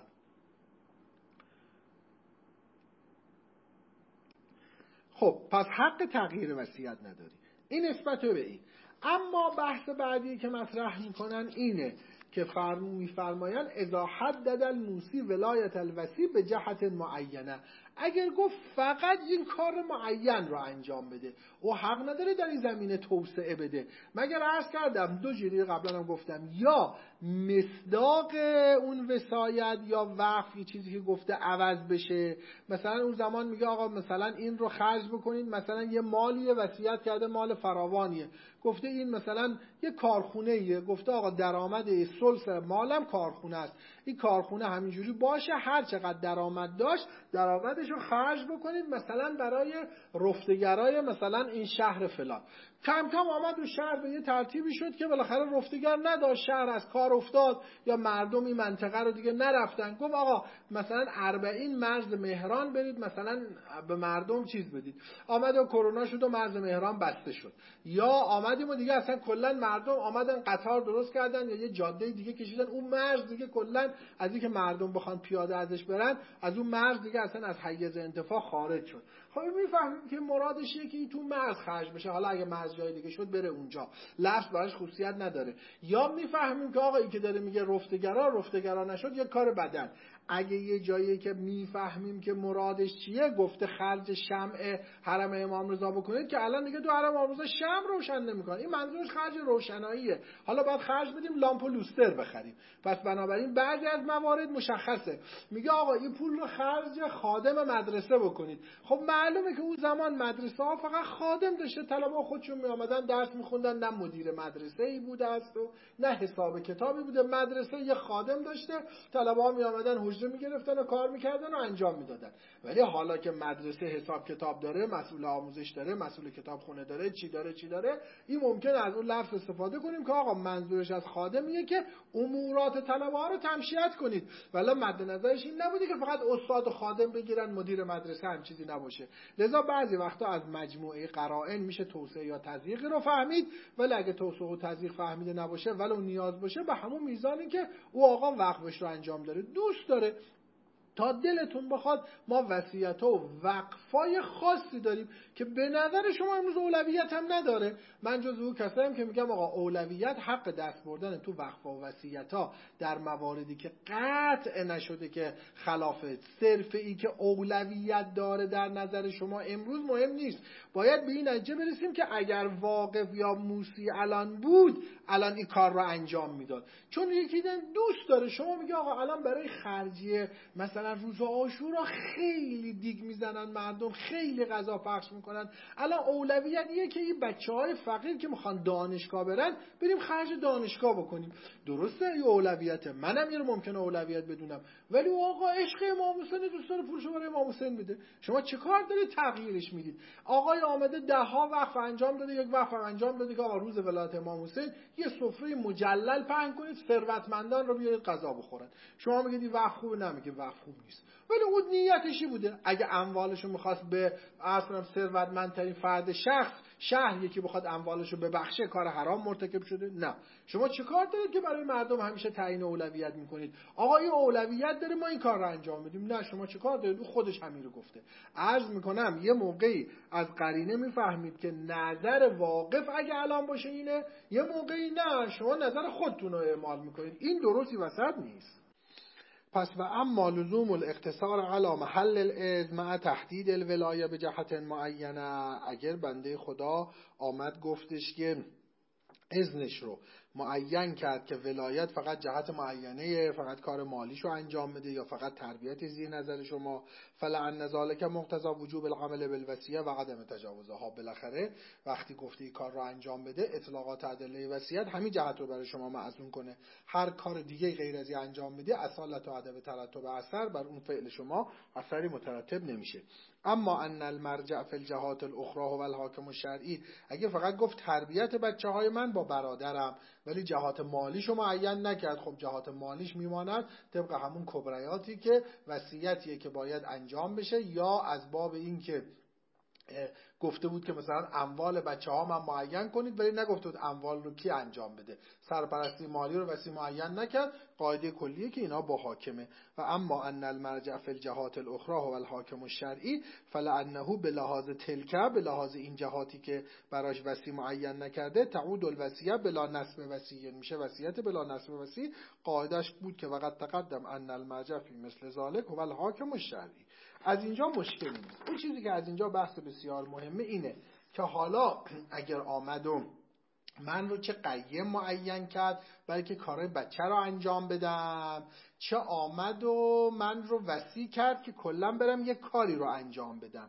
خب پس حق تغییر وصیت نداری، این نسبت به این. اما بحث بعدی که مطرح میکنن اینه که میفرمایند اذا حدد الموسی ولایت الوصی به جهت معینه، اگر گفت فقط این کار معین رو انجام بده و حق نداره در این زمینه توسعه بده، مگر عرض کردم 2 جوری قبلا هم گفتم، یا مصداق اون وصایت یا وقف یه چیزی که گفته عوض بشه، مثلا اون زمان میگه آقا مثلا این رو خرج بکنید، مثلا یه مالیه وصیت کرده مال فراوانیه، گفته این مثلا یه کارخونه‌ایه، گفته آقا درآمد ثلث مالم کارخونه است، این کارخونه همینجوری باشه، هر چقدر درآمد داشت درآمدش رو خرج بکنید مثلا برای رفتگرای مثلا این شهر فلان. کم کم آمد و شهر به یه ترتیبی شد که بالاخره رفتگر نداشت، شهر از کار افتاد یا مردم این منطقه رو دیگه نرفتن. گفت آقا مثلا 40 مرز مهران برید مثلا به مردم چیز بدید. آمد و کرونا شد و مرز مهران بسته شد. یا آمدیم و دیگه اصلا کلا مردم آمدن قطار درست کردن یا یه جاده دیگه کشیدن، اون مرز دیگه کلا از اینکه مردم بخوان پیاده ازش برن، از اون مرز دیگه اصلا از حیز انتفاع خارج شد. خب میفهمیم که مرادش اینه که این تو مرز خرج بشه، حالا اگه مرز جای دیگه شد بره اونجا، لفظ براش خصوصیت نداره. یا میفهمیم که آقا این که داره میگه رفتگرا نشد یه کار بدن. اگه یه جایی که میفهمیم که مرادش چیه، گفته خرج شمع حرم امام رضا بکنید، که الان دیگه تو حرم امام رضا شمع روشن نمیکنه، این منظورش خرج روشناییه. حالا باید خرج بدیم لامپ و لوستر بخریم. پس بنابراین بعضی از موارد مشخصه، میگه آقا این پول رو خرج خادم مدرسه بکنید. خب معلومه که اون زمان مدرسه ها فقط خادم داشته، طلبه خودشون می آمدن درس میخوندن، نه مدیر مدرسه ای بوده است و نه حساب کتابی بوده. مدرسه یه خادم داشته، طلبه ها می آمدن حجره میگرفتن و کار میکردن و انجام میدادن. ولی حالا که مدرسه حساب کتاب داره، مسئول آموزش داره، مسئول کتابخونه داره، چی داره، این ممکنه از اون لفظ استفاده کنیم که آقا منظورش از خادمیه که امورات طلبه ها رو تمشیت کنید. ولی مد نظرش این نبوده که فقط استاد و خادم بگیرن، مدیر مدرسه هم چیزی نباشه. لذا بعضی وقتا از مجموعه قرائن میشه توسعه یا تضییق رو فهمید، ولی اگه توسعه و تضییق فهمیده نباشه ولو نیاز باشه، به همون میزانی که او آقا وقفش رو انجام داره دوست داره. تا دلتون بخواد ما وصیت‌ها و وقفای خاصی داریم که به نظر شما امروز اولویت هم نداره. من جز اون کسایم که میگم آقا اولویت حق دست بردن تو وقفا و وصیت‌ها در مواردی که قطع نشده که خلافه، صرف ای که اولویت داره در نظر شما امروز مهم نیست. باید به این نتیجه برسیم که اگر واقف یا موسی الان بود، الان این کار رو انجام میداد. چون یکی دوست داره، شما میگه آقا الان برای خرجیه مثلا روز عاشورا خیلی دیگ میزنن مردم، خیلی غذا پخش میکنن، الان اولویت اینه که این بچهای فقیر که میخوان دانشگاه برن بریم خرج دانشگاه بکنیم. درسته این اولویته، منم یه رو ممکنه اولویت بدونم، ولی آقا عشق امام حسین دوست داره پولشو برای امام حسین بده. شما چه کار دارید تغییرش میدید؟ آقای آمده 10 وقف انجام داده، یک وقف انجام داده که آقا روز ولادت امام حسین یه سفره مجلل پهن کنید، ثروتمندان رو بیارید غذا بخورن. شما میگید این وقف خوبه، نمیگه وقف خوب نیست، ولی اون نیتشی بوده. اگه اموالشو میخواست به اصلا ثروتمندترین فرد شهر یکی بخواد اموالشو ببخشه، کار حرام مرتکب شده؟ نه. شما چه کار دارید که برای مردم همیشه تعیین اولویت میکنید؟ آقا این اولویت داره ما این کار رو انجام میدیم. نه، شما چه کار دارید؟ او خودش همین رو گفته. عرض میکنم یه موقعی از قرینه میفهمید که نظر واقف اگه الان باشه اینه، یه موقعی نه شما نظر خودتون رو اعمال میکنید. این درستی وسط نیست. پس و اما لزوم الاقتصار علی محل الاذن مع تحدید الولایه به جهت معینه، اگر بنده خدا آمد گفتش که اذنش رو معین کرد که ولایت فقط جهت معینه، فقط کار مالیشو انجام بده یا فقط تربیت زیر نظر شما، فلعن ذلک مقتضی وجوب العمل بالوصیه و عدم تجاوزها. بالاخره وقتی گفته این کار رو انجام بده، اطلاقات ادله وصیت همین جهت رو برای شما معزون کنه. هر کار دیگه غیر از این انجام بده، اصالت و عدم ترتب اثر بر اون فعل شما اثری مترتب نمیشه. اما ان المرجع فی الجهات الاخرى و الحاکم الشرعی، اگه فقط گفت تربیت بچه‌های من با برادرم ولی جهات مالیشو معین نکرد، خب جهات مالیش میماند طبق همون کبریاتی که وصیتیه که باید انجام بشه، یا از باب این که گفته بود که مثلا اموال بچه‌ها من معین کنید، ولی نگفته بود اموال رو کی انجام بده. سرپرستی مالی رو وصی معین نکرد. قاعده کلیه که اینا با حاکمه. و اما ان المرجع فی الجهات الاخرى و الحاکم الشرعی فلانه بلحاظ تلک، بلحاظ این جهاتی که براش وصی معین نکرده، تعود الوصیه بلا نسب وصی، میشه وصیت بلا نسب وصی. قاعدش بود که وقت تقدم ان المرجع فی مثل ذلک و الحاکم الشرعی. از اینجا مشکلی نیست. اون چیزی که از اینجا بحث بسیار مهمه اینه که حالا اگر آمد و من رو چه قیم معین کرد بلکه کارهای بچه رو انجام بدم، چه آمد و من رو وصی کرد که کلا برم یه کاری رو انجام بدم.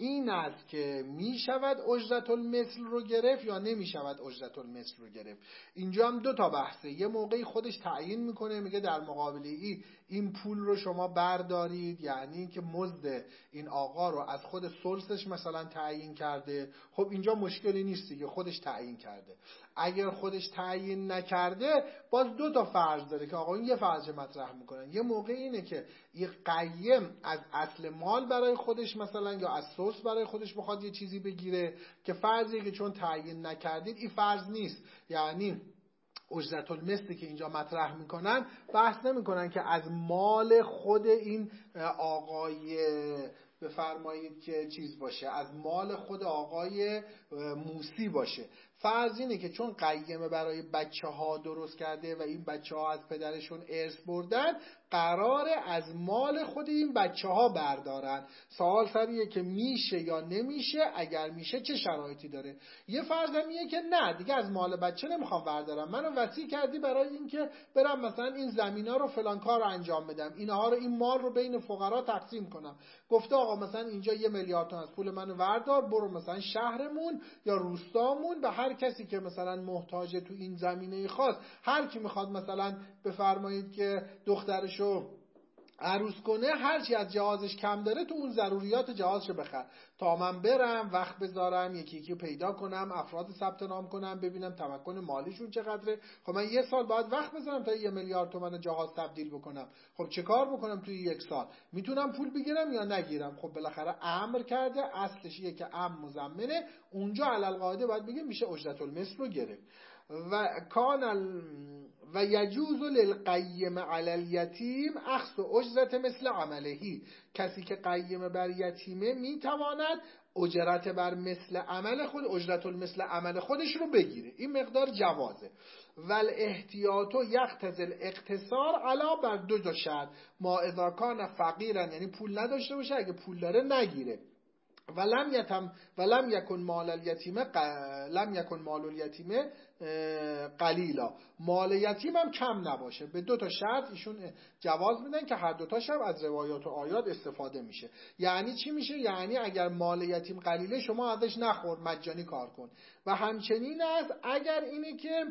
این است که می شود اجرت المثل رو گرفت یا نمی شود اجرت المثل رو گرفت. اینجا هم دو تا بحثه. یه موقعی خودش تعیین میکنه، میگه در مقابل این پول رو شما بردارید، یعنی که مزد این آقا رو از خود سلسش مثلا تعیین کرده. خب اینجا مشکلی نیست دیگه، خودش تعیین کرده. اگر خودش تعیین نکرده باز دو تا فرض داره که آقا این یه فرض مطرح میکنن. یه موقع اینه که یه قیم از اصل مال برای خودش مثلا یا از سلس برای خودش بخواد یه چیزی بگیره که فرضیه که چون تعیین نکردید این فرض نیست، یعنی اجرت المثلی که اینجا مطرح میکنن بحث نمیکنن که از مال خود این آقای بفرمایید که چیز باشه، از مال خود آقای موسی باشه. فرض اینه که چون قیمه برای بچه ها درست کرده و این بچه ها از پدرشون ارث بردن، قراره از مال خود این بچه ها بردارن. سوال سریه که میشه یا نمیشه، اگر میشه چه شرایطی داره. یه فرض همیه که نه دیگه از مال بچه نمیخوام بردارم، منو وصی کردی برای اینکه برم مثلا این زمینا رو فلان کار رو انجام بدم، اینها رو این مال رو بین فقرا تقسیم کنم. گفته آقا مثلا اینجا 1 میلیارد تومان از پول منو وردار، برو مثلا شهرمون یا روستامون به هر کسی که مثلا محتاجه تو این زمینه خاص، هر کی میخواد مثلا بفرمایید که دخترشو عروس کنه، هرچی از جهازش کم داره تو اون ضروریات جهازشو بخر تا من برم وقت بذارم یکی یکی پیدا کنم، افراد ثبت نام کنم، ببینم تمکن مالیشون چقدره. خب من 1 سال باید وقت بذارم تا 1 میلیارد تومان جهاز تبدیل بکنم. خب چه کار بکنم توی 1 سال؟ میتونم پول بگیرم یا نگیرم؟ خب بالاخره امر کرده، اصلشیه که امر مضمنه، اونجا علل قاعده باید بگیم میشه اجرت المثل رو گرفت. و یجوز للقیم علی الیتیم اخذ اجرت مثل عملهی. کسی که قیم بر یتیمه میتواند اجرت بر مثل عمل خود، اجرت المثل عمل خودش رو بگیره. این مقدار جوازه. ول احتیاط یقتضی الاقتصار علا بر 2 شرط. ما اذا کان فقیرا، یعنی پول نداشته باشه، اگه پول داره نگیره. ولم یکن مال الیتیم قلیلا، مال یتیم هم کم نباشه. به 2 تا شرط ایشون جواز میدن که هر 2 تاش هم از روایات و آیات استفاده میشه. یعنی چی میشه؟ یعنی اگر مال یتیم قلیله شما ازش نخور، مجانی کار کن. و همچنین است اگر اینه که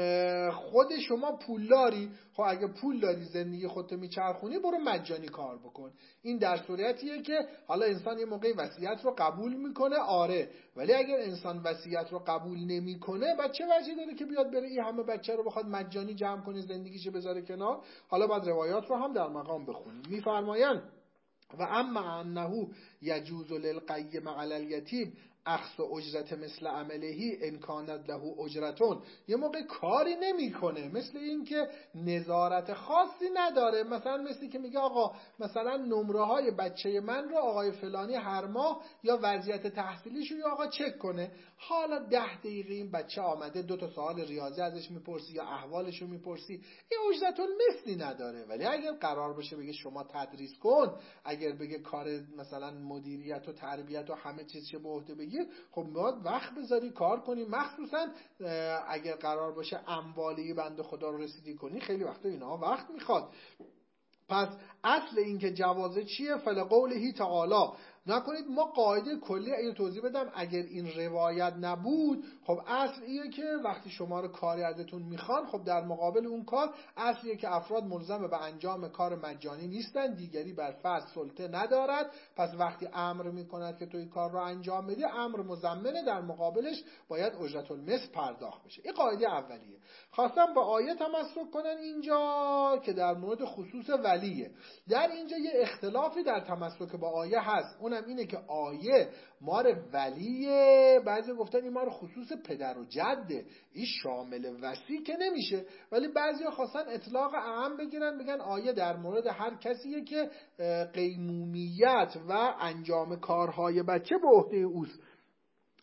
خود شما پول داری، خب اگه پول داری زندگی خودت میچرخونی، برو مجانی کار بکن. این در صورتیه که حالا انسان یه موقعی وصیت رو قبول میکنه، آره، ولی اگر انسان وصیت رو قبول نمیکنه، بعد چه وجهی داره که بیاد بره این همه بچه رو بخواد مجانی جمع کنه، زندگیشو بذاره کنار؟ حالا بعد روایات رو هم در مقام بخونیم. میفرمایند و اما انه یجوز للقیم علی الیتیم اخذ اجرت مثل عملهی ان کانت له اجرتون. یه موقع کاری نمیکنه، مثل این که نظارت خاصی نداره، مثلا مثل که میگه آقا مثلا نمره های بچه من رو آقای فلانی هر ماه یا وضعیت تحصیلیش رو یا آقا چک کنه. حالا 10 دقیقه این بچه آمده 2 تا سوال ریاضی ازش میپرسی یا احوالش رو میپرسی، این اجرت المثلی نداره. ولی اگر قرار باشه بگه شما تدریس کن، اگر بگه کار مثلا مدیریت و تربیت و همه چیز چه به عهده بگیر، خب باید وقت بذاری کار کنی. مخصوصا اگر قرار باشه اموالی بنده خدا رو رسیدگی کنی، خیلی وقتا اینا وقت میخواد. پس اصل این که جوازه چیه؟ فلقوله تعالی. نکنید ما قاعده کلی اینو توضیح بدم، اگر این روایت نبود، خب اصل اینه که وقتی شما رو کاری ازتون میخوان، خب در مقابل اون کار اصلیه که افراد ملزم به انجام کار مجانی نیستن، دیگری بر فرد سلطه ندارد. پس وقتی امر میکند که تو این کار رو انجام بدی، امر مضمنه، در مقابلش باید اجرت المثل پرداخت بشه. این قاعده اولیه. خواستم با آیه تمسک کنن اینجا که در مورد خصوص ولیه. در اینجا یه اختلافی در تمسک با آیه هست، اونم اینه که آیه مار ولیه، بعضی گفتن این مار خصوص پدر و جده، این شامل وصی که نمیشه. ولی بعضی خواستن اطلاق عام بگیرن، بگن آیه در مورد هر کسیه که قیمومیت و انجام کارهای بچه به عهده اوست.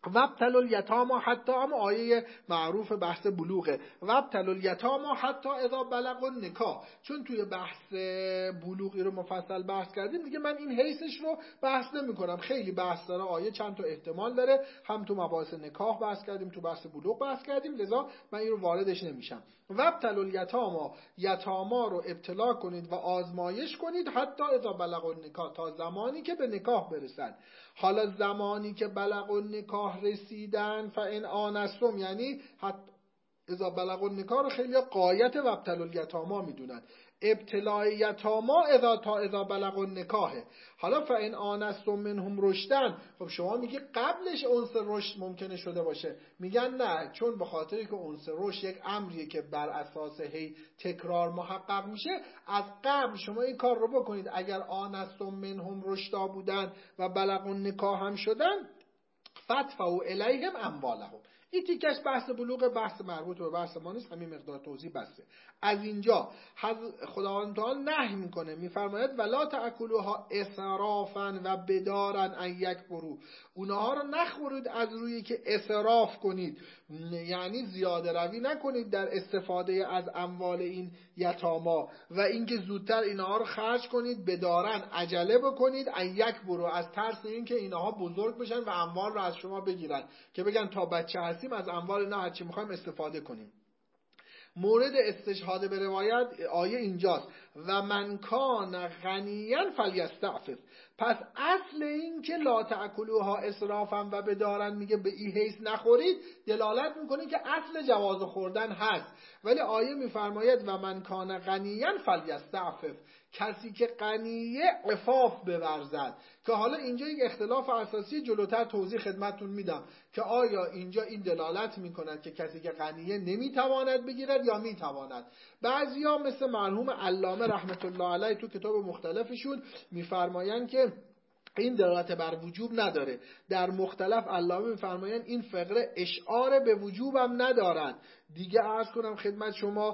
وابتلوا الیتاما حتی، هم آیه معروف بحث بلوغه، وابتلوا الیتاما حتی اذا بلغوا النکاح. چون توی بحث بلوغی رو مفصل بحث کردیم دیگه من این حیثش رو بحث نمی کنم، خیلی بحث داره، آیه چند تا احتمال داره، هم تو مباحث نکاح بحث کردیم، تو بحث بلوغ بحث کردیم، لذا من این رو واردش نمیشم. وابتلوا الیتاما، یتاما رو ابتلا کنید و آزمایش کنید، حتی اذا بلغوا النکاح، تا زمانی که به نکاح برسن. حالا زمانی که بلغوا النکاح رسیدن، فان آنستم، یعنی اذا بلغوا النکاح رو خیلی غایت وابتلوا الیتاما میدونن، ابتلاء یتاما اذا بلغوا النکاحه. حالا فان آنستم منهم رشدن، خب شما میگی قبلش انس رشد ممکنه شده باشه، میگن نه، چون به خاطری که انس رشد یک امریه که بر اساس هی تکرار محقق میشه، از قبل شما این کار رو بکنید. اگر آنستم منهم رشدا بودن و بلغوا النکاح هم شدن، فادفعوا الیهم اموالهم. این تیکش بحث بلوغ، بحث مربوط به بحث ما نیست، همین مقدار توضیح بسته. از اینجا خداوند تعالی نهی میکنه، میفرماید ولا تاکلوها اسرافا و بدارا ان یکبروا، اونها رو نخورید از روی که اسراف کنید، یعنی زیاده روی نکنید در استفاده از اموال این یتاما، و اینکه زودتر اینها رو خرج کنید، بدارن عجله بکنید، ان یکبروا، از ترس اینکه اینها بزرگ بشن و اموال رو از شما بگیرن، که بگن تا بچه هستیم از اموال اینا هرچی میخوایم استفاده کنیم. مورد استشهاد به روایت آیه اینجاست، و من کان غنیا فلیستعفف. پس اصل این که لا تاکلوها اسرافا و بدارن میگه به این حیث نخورید، دلالت میکنه که اصل جواز خوردن هست، ولی آیه میفرماید و من کان غنیا فلیستعفف، کسی که غنیه عفاف بورزد. که حالا اینجا یک اختلاف اساسی جلوتر توضیح خدمتتون میدم که آیا اینجا این دلالت میکند که کسی که غنیه نمیتواند بگیرد یا میتواند. بعضیا مثل مرحوم علامه رحمت الله علیه تو کتاب مختلفشون میفرمایند که این دلالت بر وجوب نداره. در مختلف علامه میفرمایند این فقره اشعار به وجوب هم ندارد. دیگه عرض کنم خدمت شما،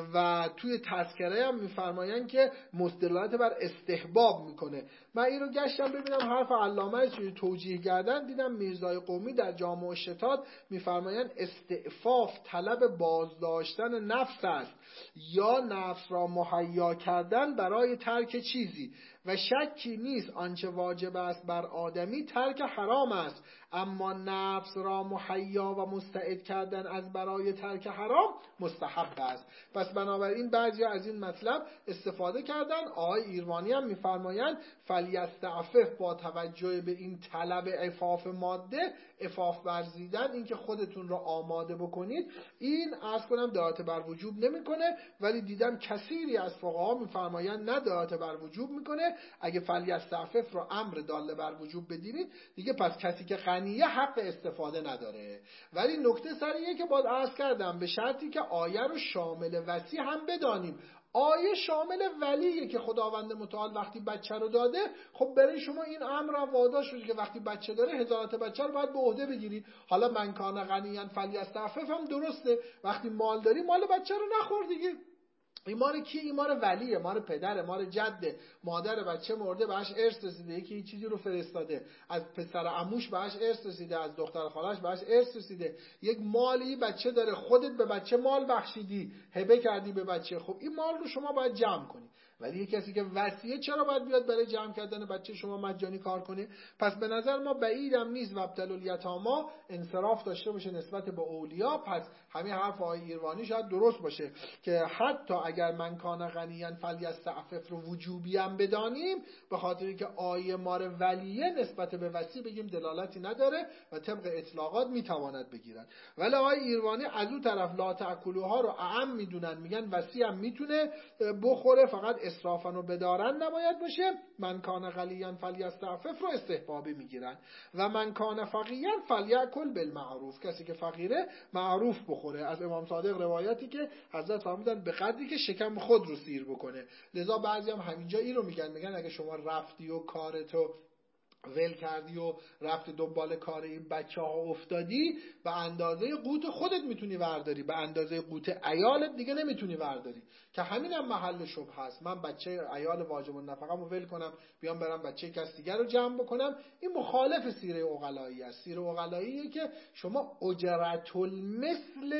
و توی تذکره هم میفرمایند که دلالت بر استحباب میکنه. من این رو گشتم ببینم حرف علامه چجوری توجیه کردن، دیدم میرزای قمی در جامع الشتات میفرمایند استعفاف طلب بازداشتن نفس است، یا نفس را مهیا کردن برای ترک چیزی، و شکی نیست آنچه واجب است بر آدمی ترک حرام است، اما نفس را مهیا و مستعد کردن از برای ترک حرام مستحب است. پس بنابراین بعضی از این مطلب استفاده کردن. آقای ایروانی هم میفرمایند فلیستعفف، با توجه به این طلب عفاف ماده، عفاف ورزیدن، این که خودتون را آماده بکنید، این عرض کنم دلالت بر وجوب نمیکنه، ولی دیدم کثیری از فقها میفرمایند نه، دلالت بر وجوب میکنه. اگه فلیستعفف رو امر داله بر وجوب بدینید دیگه پس کسی که غنیه حق استفاده نداره. ولی نکته سریه که باید عرض کردم، به شرطی که آیه رو شامل وصی هم بدانیم. آیه شامل ولیه که خداوند متعال وقتی بچه رو داده، خب برای شما این امر هم وادار شده که وقتی بچه داره هزارت بچه رو باید به عهده بگیری. حالا من کان غنیا فلیستعفف هم درسته، وقتی مال داری مال بچه رو نخور دیگه. این مال کی؟ این مال ولیه، مال پدره، مال جده، مادر بچه مرده بهش ارث رسیده، یکی چیزی رو فرستاده، از پسر عموش بهش ارث رسیده، از دختر خالش بهش ارث رسیده، یک مالی بچه داره، خودت به بچه مال بخشیدی، هبه کردی به بچه، خب این مال رو شما باید جمع کنی. ولی یک کسی که وصیه چرا باید بیاد برای جمع کردن بچه شما مجانی کار کنه؟ پس به نظر ما بعیدم نیست وابتلوا الیتاما انصراف داشته باشه نسبت به اولیا. پس همین حرف آقای ایروانی شاید درست باشه که حتی اگر من کان غنیا فلیستعفف رو وجوبی هم بدانیم، به خاطر که آیه مار ولیه نسبت به وصی بگیم دلالتی نداره و طبق اطلاقات میتواند بگیرن. ولی آقای ایروانی از اون طرف لا تاکلوها رو اعم میدونن، میگن وصی هم میتونه بخوره، فقط اسرافا رو بدارن نباید باشه. من کان غنیا فلیستعفف رو استحبابی میگیرن. و من کان فقیرا فلیأکل بالمعروف، کسی که فقیره معروف بخوره. از امام صادق روایتی که حضرت فرمودن به قدری که شکم خود رو سیر بکنه. لذا بعضی هم همینجا این رو میگن اگه شما رفتی و کارتو ول کردی و رفتی دنبال کار این بچه ها افتادی، به اندازه قوت خودت میتونی ورداری، به اندازه قوت عیالت دیگه نمیتونی ورداری، که همین هم محل شبهه است. من بچه عیال واجب النفقه رو ول کنم بیام برم بچه کس دیگر رو جمع بکنم، این مخالف سیره عقلایی است. سیره عقلاییه که شما اجرت المثل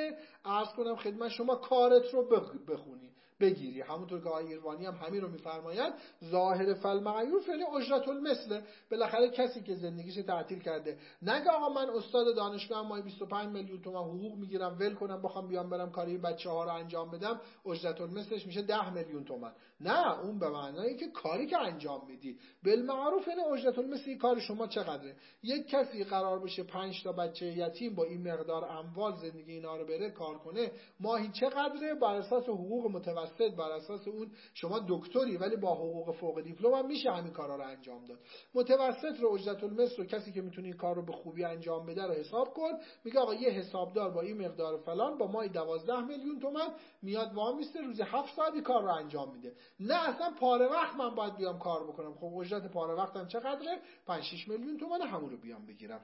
عرض کنم خدمت شما کارت رو بخونی بگیری. همونطور که آقای ایروانی هم همین رو میفرماید، ظاهر فالمعیوف یعنی اجرت المثل. بالاخره کسی که زندگیش تعطیل کرده نگه آقا من استاد دانشگاه ماهی 25 میلیون تومان حقوق میگیرم ول کنم بخوام بیام برم کاری بچه‌ها رو انجام بدم، اجرت المثلش میشه 10 میلیون تومان. نه، اون به معنایی که کاری که انجام میدی بالمعروف یعنی اجرت المثل کار شما چقدره. یک کسی قرار بشه 5 تا بچه یتیم با این مقدار اموال زندگی اینا رو بره کار کنه، ماهی چقدره؟ بر اساس حقوق متوسط، بر اساس اون شما دکتری ولی با حقوق فوق دیپلم هم میشه همین کارا رو انجام داد. متوسط رو اجرت المثل رو کسی که میتونه این کار رو به خوبی انجام بده رو حساب کن، میگه آقا یه حسابدار با این مقدار فلان با ماهی 12 میلیون تومان میاد وام میسته روزی 7 ساعتی کار رو انجام میده. نه اصلا پاره وقت من باید بیام کار بکنم، خب اجرت پاره وقتم چقدره؟ 5-6 میلیون تومان، همون رو بیام بگیرم.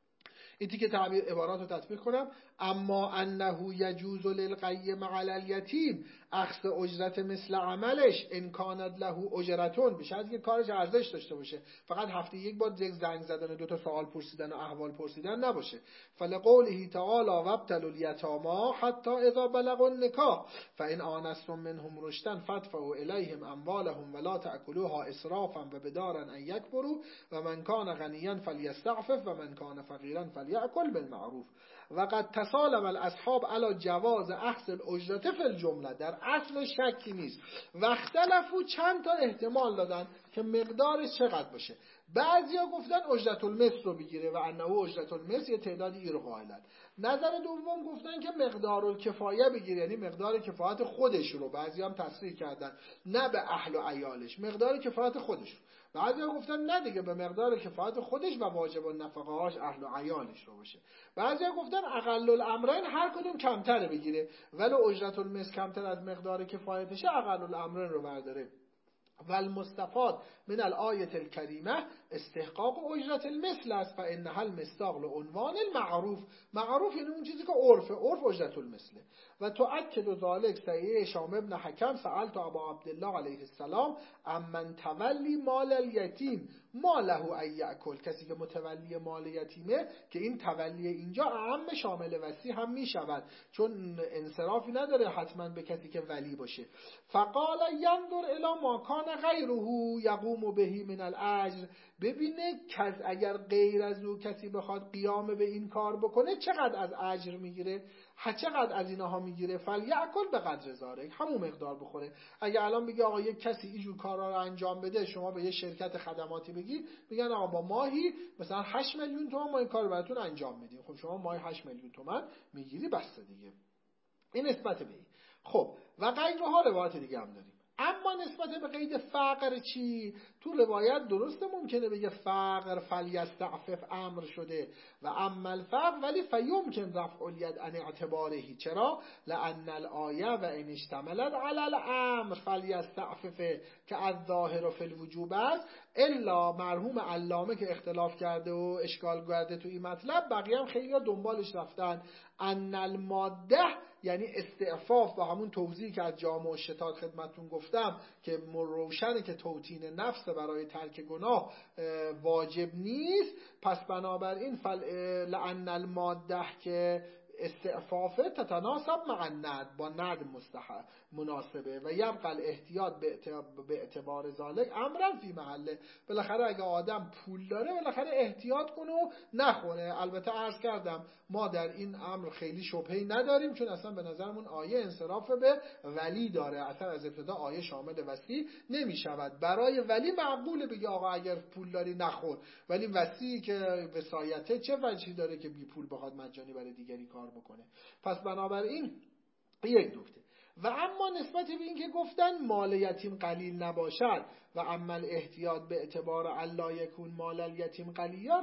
این که تعبیر عبارات رو تطبیق کنم. اما انه یجوز للقیم علی الیتیم اخذ اجرت مثل عملش ان کانت له اجرتون، به شرطی که کارش ارزش داشته باشه، فقط هفته یک بار زنگ زدن و 2 سوال پرسیدن و احوال پرسیدن نباشه. فلقوله تعالی وابتلوا الیتاما حتی اذا بلغوا النکاح فان آنستم منهم رشدا فادفعوا الیهم اموالهم ولا تأکلوها اسرافا وبدارا ان یکبروا ومن کان غنیا فلیستعفف ومن کان فقیرا فلیأکل بالمعروف. وقد تسالم الاصحاب علی جواز اخذ الاجرت فی الجمله، در اصل شکی نیست. و اختلفوا، چند تا احتمال دادن که مقدارش چقدر باشه. بعضیا گفتن اجرت المثل رو بگیره و انه اجرت المثل یه تعدادی این رو قائلن. نظر دوم گفتن که مقدار الکفایه بگیره، یعنی مقدار کفایت خودش رو. بعضیا هم تصریح کردن نه به اهل و عیالش، مقدار کفایت خودش رو. بعضیا گفتن نه دیگه، به مقدار کفایت خودش و واجب النفقه هاش اهل و عیالش رو باشه. بعضیا گفتن اقل الامرین هر کدوم کمتر بگیره، ولی اجرت المثل کمتر از مقدار کفایتشه اقل الامرین رو برداره. و المستفاد من الآیه الکریمه استحقاق اجرت المثل است، فانها المصداق لعنوان المعروف. معروف یعنی اون چیزی که عرف اجرت المثل. و تؤکد ذلك سعید هشام ابن حکم سألت ابا عبدالله علیه السلام امن تولی مال الیتیم ما له ان یأکل، کسی که متولی مال یتیمه، که این تولی اینجا اعم شامل وسیع هم می شود، چون انصرافی نداره حتما به کسی که ولی باشه. فقال ینظر الی ما کان غیره یقوم به من الاجر، ببینه که اگر غیر از او کسی بخواد قیام به این کار بکنه چقدر از اجر میگیره، چقدر از اینها میگیره. فلیأکل به قدر ذالک، همون مقدار بخوره. اگه الان بگی آقا یک کسی اینجور کارا رو انجام بده، شما به یه شرکت خدماتی بگی، میگن آقا با ماهی مثلا 8 میلیون تومان ما این کارو براتون انجام میدیم، خب شما ماهی 8 میلیون تومان میگیری، بس دیگه. این نسبت به این. خب و غیرها روایت دیگه هم داریم. اما نسبت به قید فقر چی؟ تو روایت درسته ممکنه بگه فقر فلیستعفف امر شده و اما الفقر ولی فیمکن رفع الید عن اعتبارهی. چرا؟ لان الآیه و ان اشتملت علی الامر فلیستعفف که از ظاهر فی الوجوب است، الا مرحوم علامه که اختلاف کرده و اشکال کرده تو این مطلب، بقیه هم خیلی دنبالش رفتن. ان الماده یعنی استعفاف، با همون توضیحی که از جامع و شتات خدمتتون گفتم که روشنه که توطین نفس برای ترک گناه واجب نیست، پس بنابراین لأن الماده که استعفافه تتناسب مع الند، با ند مناسبه و یبقى الاحتیاط به اعتبار ذالک امرا فی محله. بالاخره اگه آدم پول داره بالاخره احتیاط کنه و نخوره. البته عرض کردم ما در این امر خیلی شبهه‌ای نداریم، چون اصلا به نظرمون آیه انصراف به ولی داره، اصلا از ابتدا آیه شامل وصی نمی شود. برای ولی معقوله بگه آقا اگر پول داری نخور، ولی وصی که وصایته چه وجهی داره که بی پول بخواد مجانی برای دیگری کار بکنه؟ پس بنابراین یک نکته. و اما نسبت به این که گفتن مال یتیم قلیل نباشد و عمل احتیاط به اعتبار الا یکون مال الیتیم قلیا،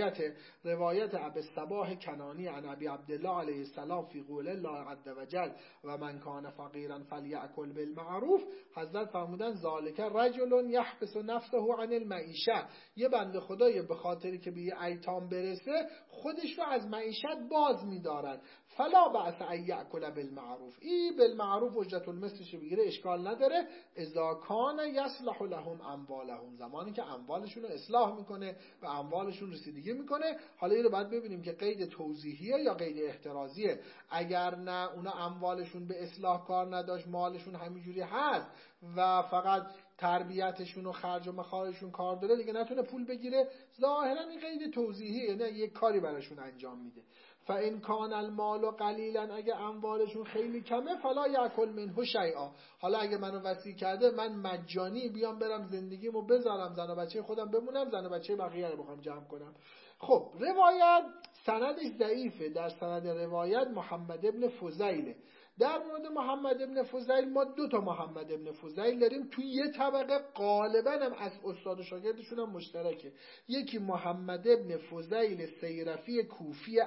روایت ابی الصباح کنانی عن ابی عبدالله علیه السلام فی قول الله عز وجل و من کان فقیرا فلیأکل بالمعروف، حضرت فرمودن ذالک رجل یحبس نفسه عن المعیشه، یه بنده خدای به خاطری که به یه ایتام برسه خودش رو از معیشت باز می‌دارد، فلا بأس ان یأکل بالمعروف، این بالمعروف اجرت المثلش بگیره اشکال نداره، اذا کان یصلح لهم اموالهم، زمانی که اموالشون رو اصلاح میکنه و اموالشون رسیدگی میکنه. حالا اینو باید ببینیم که قید توضیحیه یا قید احترازیه. اگر نه اونا اموالشون به اصلاح کار نداشت، مالشون همینجوری هست و فقط تربیتشون و خرج و مخارجشون کار داره، دیگه نتونه پول بگیره، ظاهرا این قید توضیحیه، نه یک کاری براشون انجام میده. فإن کان المال قلیلا، اگه اموالشون خیلی کمه، فلا یأکل منه شیئا، حالا اگه منو وصی کرده من مجانی بیام برم زندگیمو بذارم، زن و بچه خودم بمونم، زن و بچه بقیه رو بخوام جمع کنم. خب روایت سندش ضعیفه. در سند روایت محمد ابن فضیله. در مورد محمد ابن فضیل ما 2 محمد ابن فضیل داریم، توی یه طبقه غالبا هم از استاد و شاگردشون هم مشترکه. یکی محمد ابن فضیل سیرفی کوفی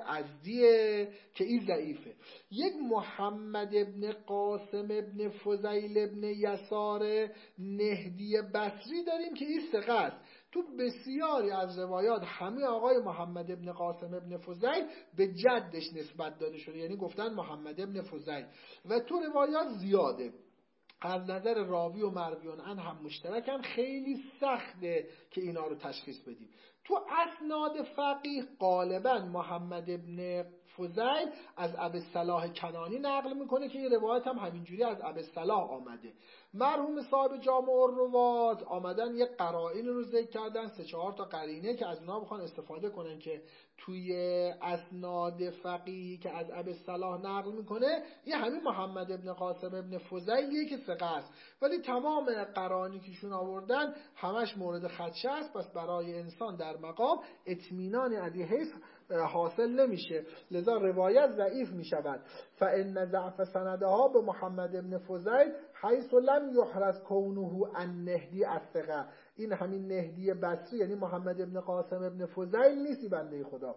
ازدیه که این ضعیفه. یک محمد ابن قاسم ابن فضیل ابن یسار نهدی بصری داریم که این ثقه است. تو بسیاری از روایات همه آقای محمد ابن قاسم ابن فضیل به جدش نسبت داده شده، یعنی گفتن محمد ابن فضیل، و تو روایات زیاده. از نظر راوی و مرویان هم مشترکن، خیلی سخته که اینا رو تشخیص بدیم. تو اسناد فقیه غالبا محمد ابن فضیل از ابی الصلاح کنانی نقل میکنه که این روایت هم همینجوری از ابی الصلاح آمده. مرحوم صاحب جامع الروات آمدن یه قرائن رو ذکر کردن، 3-4 تا قرینه که از اونها بخوان استفاده کنن که توی اسناد فقیهی که از ابی الصلاح نقل میکنه یه همین محمد ابن قاسم ابن فضیلیه که ثقه است، ولی تمام قرائنی که شون آوردن همش مورد خدشه است. پس برای انسان در مقام اطمینانی از این حیث حاصل نمیشه، لذا روایت ضعیف میشود. فإن ضعف سندها به محمد ابن فضیل حیث لم یحرز کونه النهدی الثقه، این همین نهدی بصری یعنی محمد ابن قاسم ابن فضیل نیستی بنده خدا،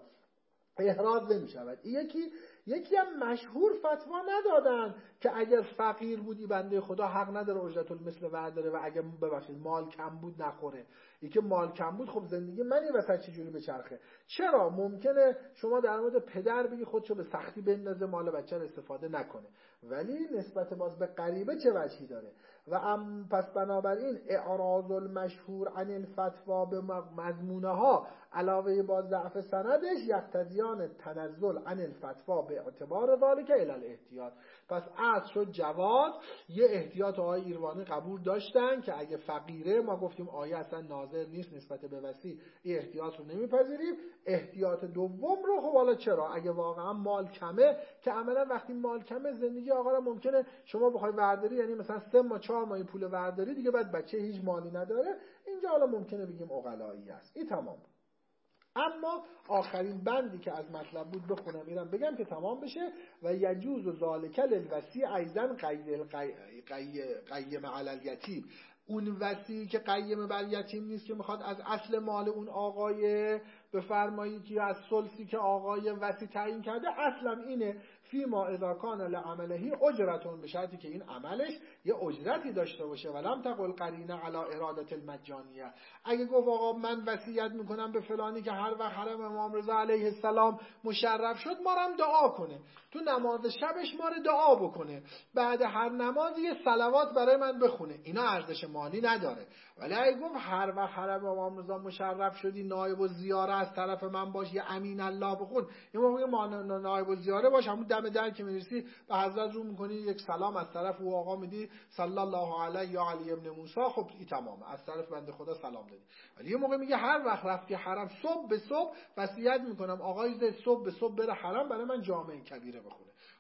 احراز نمی شود. یکی هم مشهور فتوا ندادن که اگر فقیر بودی بنده خدا حق نداره اجرت المثل برداره و اگر ببخشید مال کم بود نخوره. اینکه مال کم بود خب زندگی من این وسط چجوری بچرخه؟ چرا ممکنه شما در مورد پدر بگی خودشو به سختی بندازه مال بچه رو استفاده نکنه، ولی نسبت باز به غریبه چه وجهی داره؟ و پس بنابراین اعراض المشهور عن الفتوا به مضمونها علاوه با ضعف سندش یقتضیان تنزل عن الفتوا به اعتبار ذالک الی الاحتیاط. پس اصل شد جواز، یه احتیاط آقای ایروانی قبول داشتن که اگه فقیره، ما گفتیم آیه اصلا ناظر نیست نسبت به وصی، این احتیاط رو نمیپذیریم. احتیاط دوم رو خب حالا چرا اگه واقعا مال کمه، که عملا وقتی مال کمه زندگی آقا را ممکنه شما بخوای ورداری، یعنی مثلا 3 ماه 4 ماه پول ورداری دیگه بعد بچه هیچ مالی نداره، اینجا حالا ممکنه بگیم عقلایی است. این تمام. اما آخرین بندی که از مطلب بود بخونم میرم بگم که تمام بشه. و یجوز ذالک للوصی ایضا قیم علی الیتیم، اون وصی که قیم بر یتیم نیست که میخواد از اصل مال اون آقای بفرمایید یا از ثلثی که آقای وصی تعیین کرده، اصلا اینه فیما اذا کان لعمله اجرتون، به شرطی که این عملش یه اجرتی داشته باشه. ولم تقل قرینه علی اراده المجانیه، اگه گفت آقا من وصیت میکنم به فلانی که هر وقت حرم امام رضا علیه السلام مشرف شد ما رو هم دعا کنه، تو نماز شبش ما رو دعا بکنه، بعد هر نماز یه صلوات برای من بخونه، اینا ارزش مالی نداره. ولی اگه گفت هر وقت حرم امام رضا مشرف شدی نایب الزیاره از طرف من باش، یه امین الله بخون، یه موقع نایب الزیاره باش، همون دم در که میرسی به حضرت رو میکنی یک سلام از طرف او آقا میدی صلی الله علیه یا علی ابن موسی، خب این تمامه، از طرف بنده خدا سلام دادی. ولی یه موقع میگه هر وقت رفتی حرم صبح به صبح وصیت میکنم آقای زید صبح به صبح بره حرم برای من جامعه کبیره بخونه،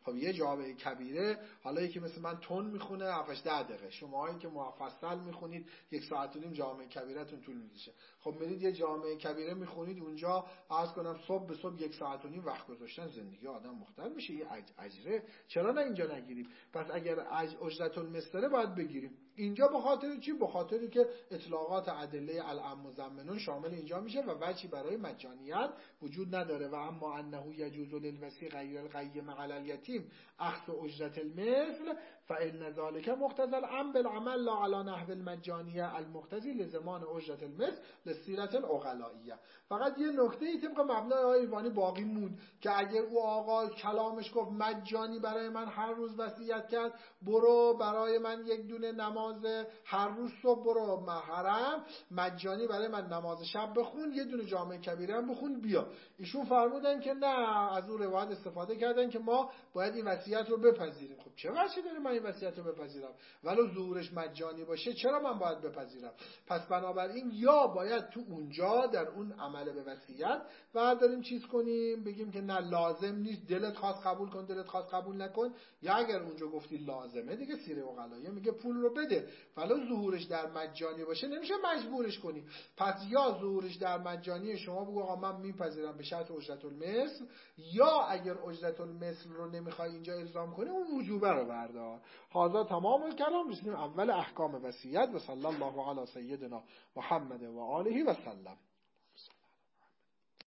خب یه جامعه کبیره، حالا یکی مثل من تون میخونه 7-10 دقیقه، شماهایی که مفصل میخونید 1 ساعت و نیم جامعه کبیرتون طول میکشه. خب میرید یه جامعه کبیره میخونید، اونجا عرض کنم صبح به صبح 1 ساعت و نیم وقت گذاشتن، زندگی آدم مختل میشه. یه اجره چرا نه اینجا نگیریم؟ پس اگر اجرت المثل باید بگیریم. اینجا به خاطر چی؟ به خاطری که اطلاقات ادله العم مزمنون شامل اینجا میشه و وجهی برای مجانیت وجود نداره. و اما انه یجوز للوصی غیر القیم علی الیتیم اخذ اجرت المثل فان ذلك مقتضى الامر بالعمل لا على نحو المجانیه المقتضی لزمان اجرت المثل للسیرة العقلائیه. فقط یه نکته طبق مبنای آقای ایوانی باقی موند که اگر او آقا کلامش گفت مجانی برای من هر روز وصیت کرد، برو برای من 1 دونه نماز هر روز صبح برو محرم، مجانی برای من نماز شب بخون، 1 دونه جامعه کبیره هم بخون بیا. ایشون فرمودن که نه، از اون روایت استفاده کردن که ما باید این وصیت رو بپذیریم. خب چه وجهی داره من این وصیت رو بپذیرم؟ ولو ظهورش مجانی باشه چرا من باید بپذیرم؟ پس بنابراین یا باید تو اونجا در اون عمل به وصیت و داریم چیز کنیم، بگیم که نه لازم نیست، دلت خواست قبول کن، دلت خواست قبول نکن. یا اگر اونجا گفتی لازمه، دیگه سیره عقلائیه میگه پول رو بده. ولو ظهورش در مجانی باشه نمیشه مجبورش کنی. پس یا ظهورش در مجانی شما بگو آقا من میپذیرم به شرط اجرت المثل، یا اگر اجرت المثل رو نمیخوای اینجا الزام کنی اون وجوبه رو بردار. هذا تمام الکلام. رسیدیم اول احکام وصیت. و صلی الله علی سیدنا محمد و آله و سلم.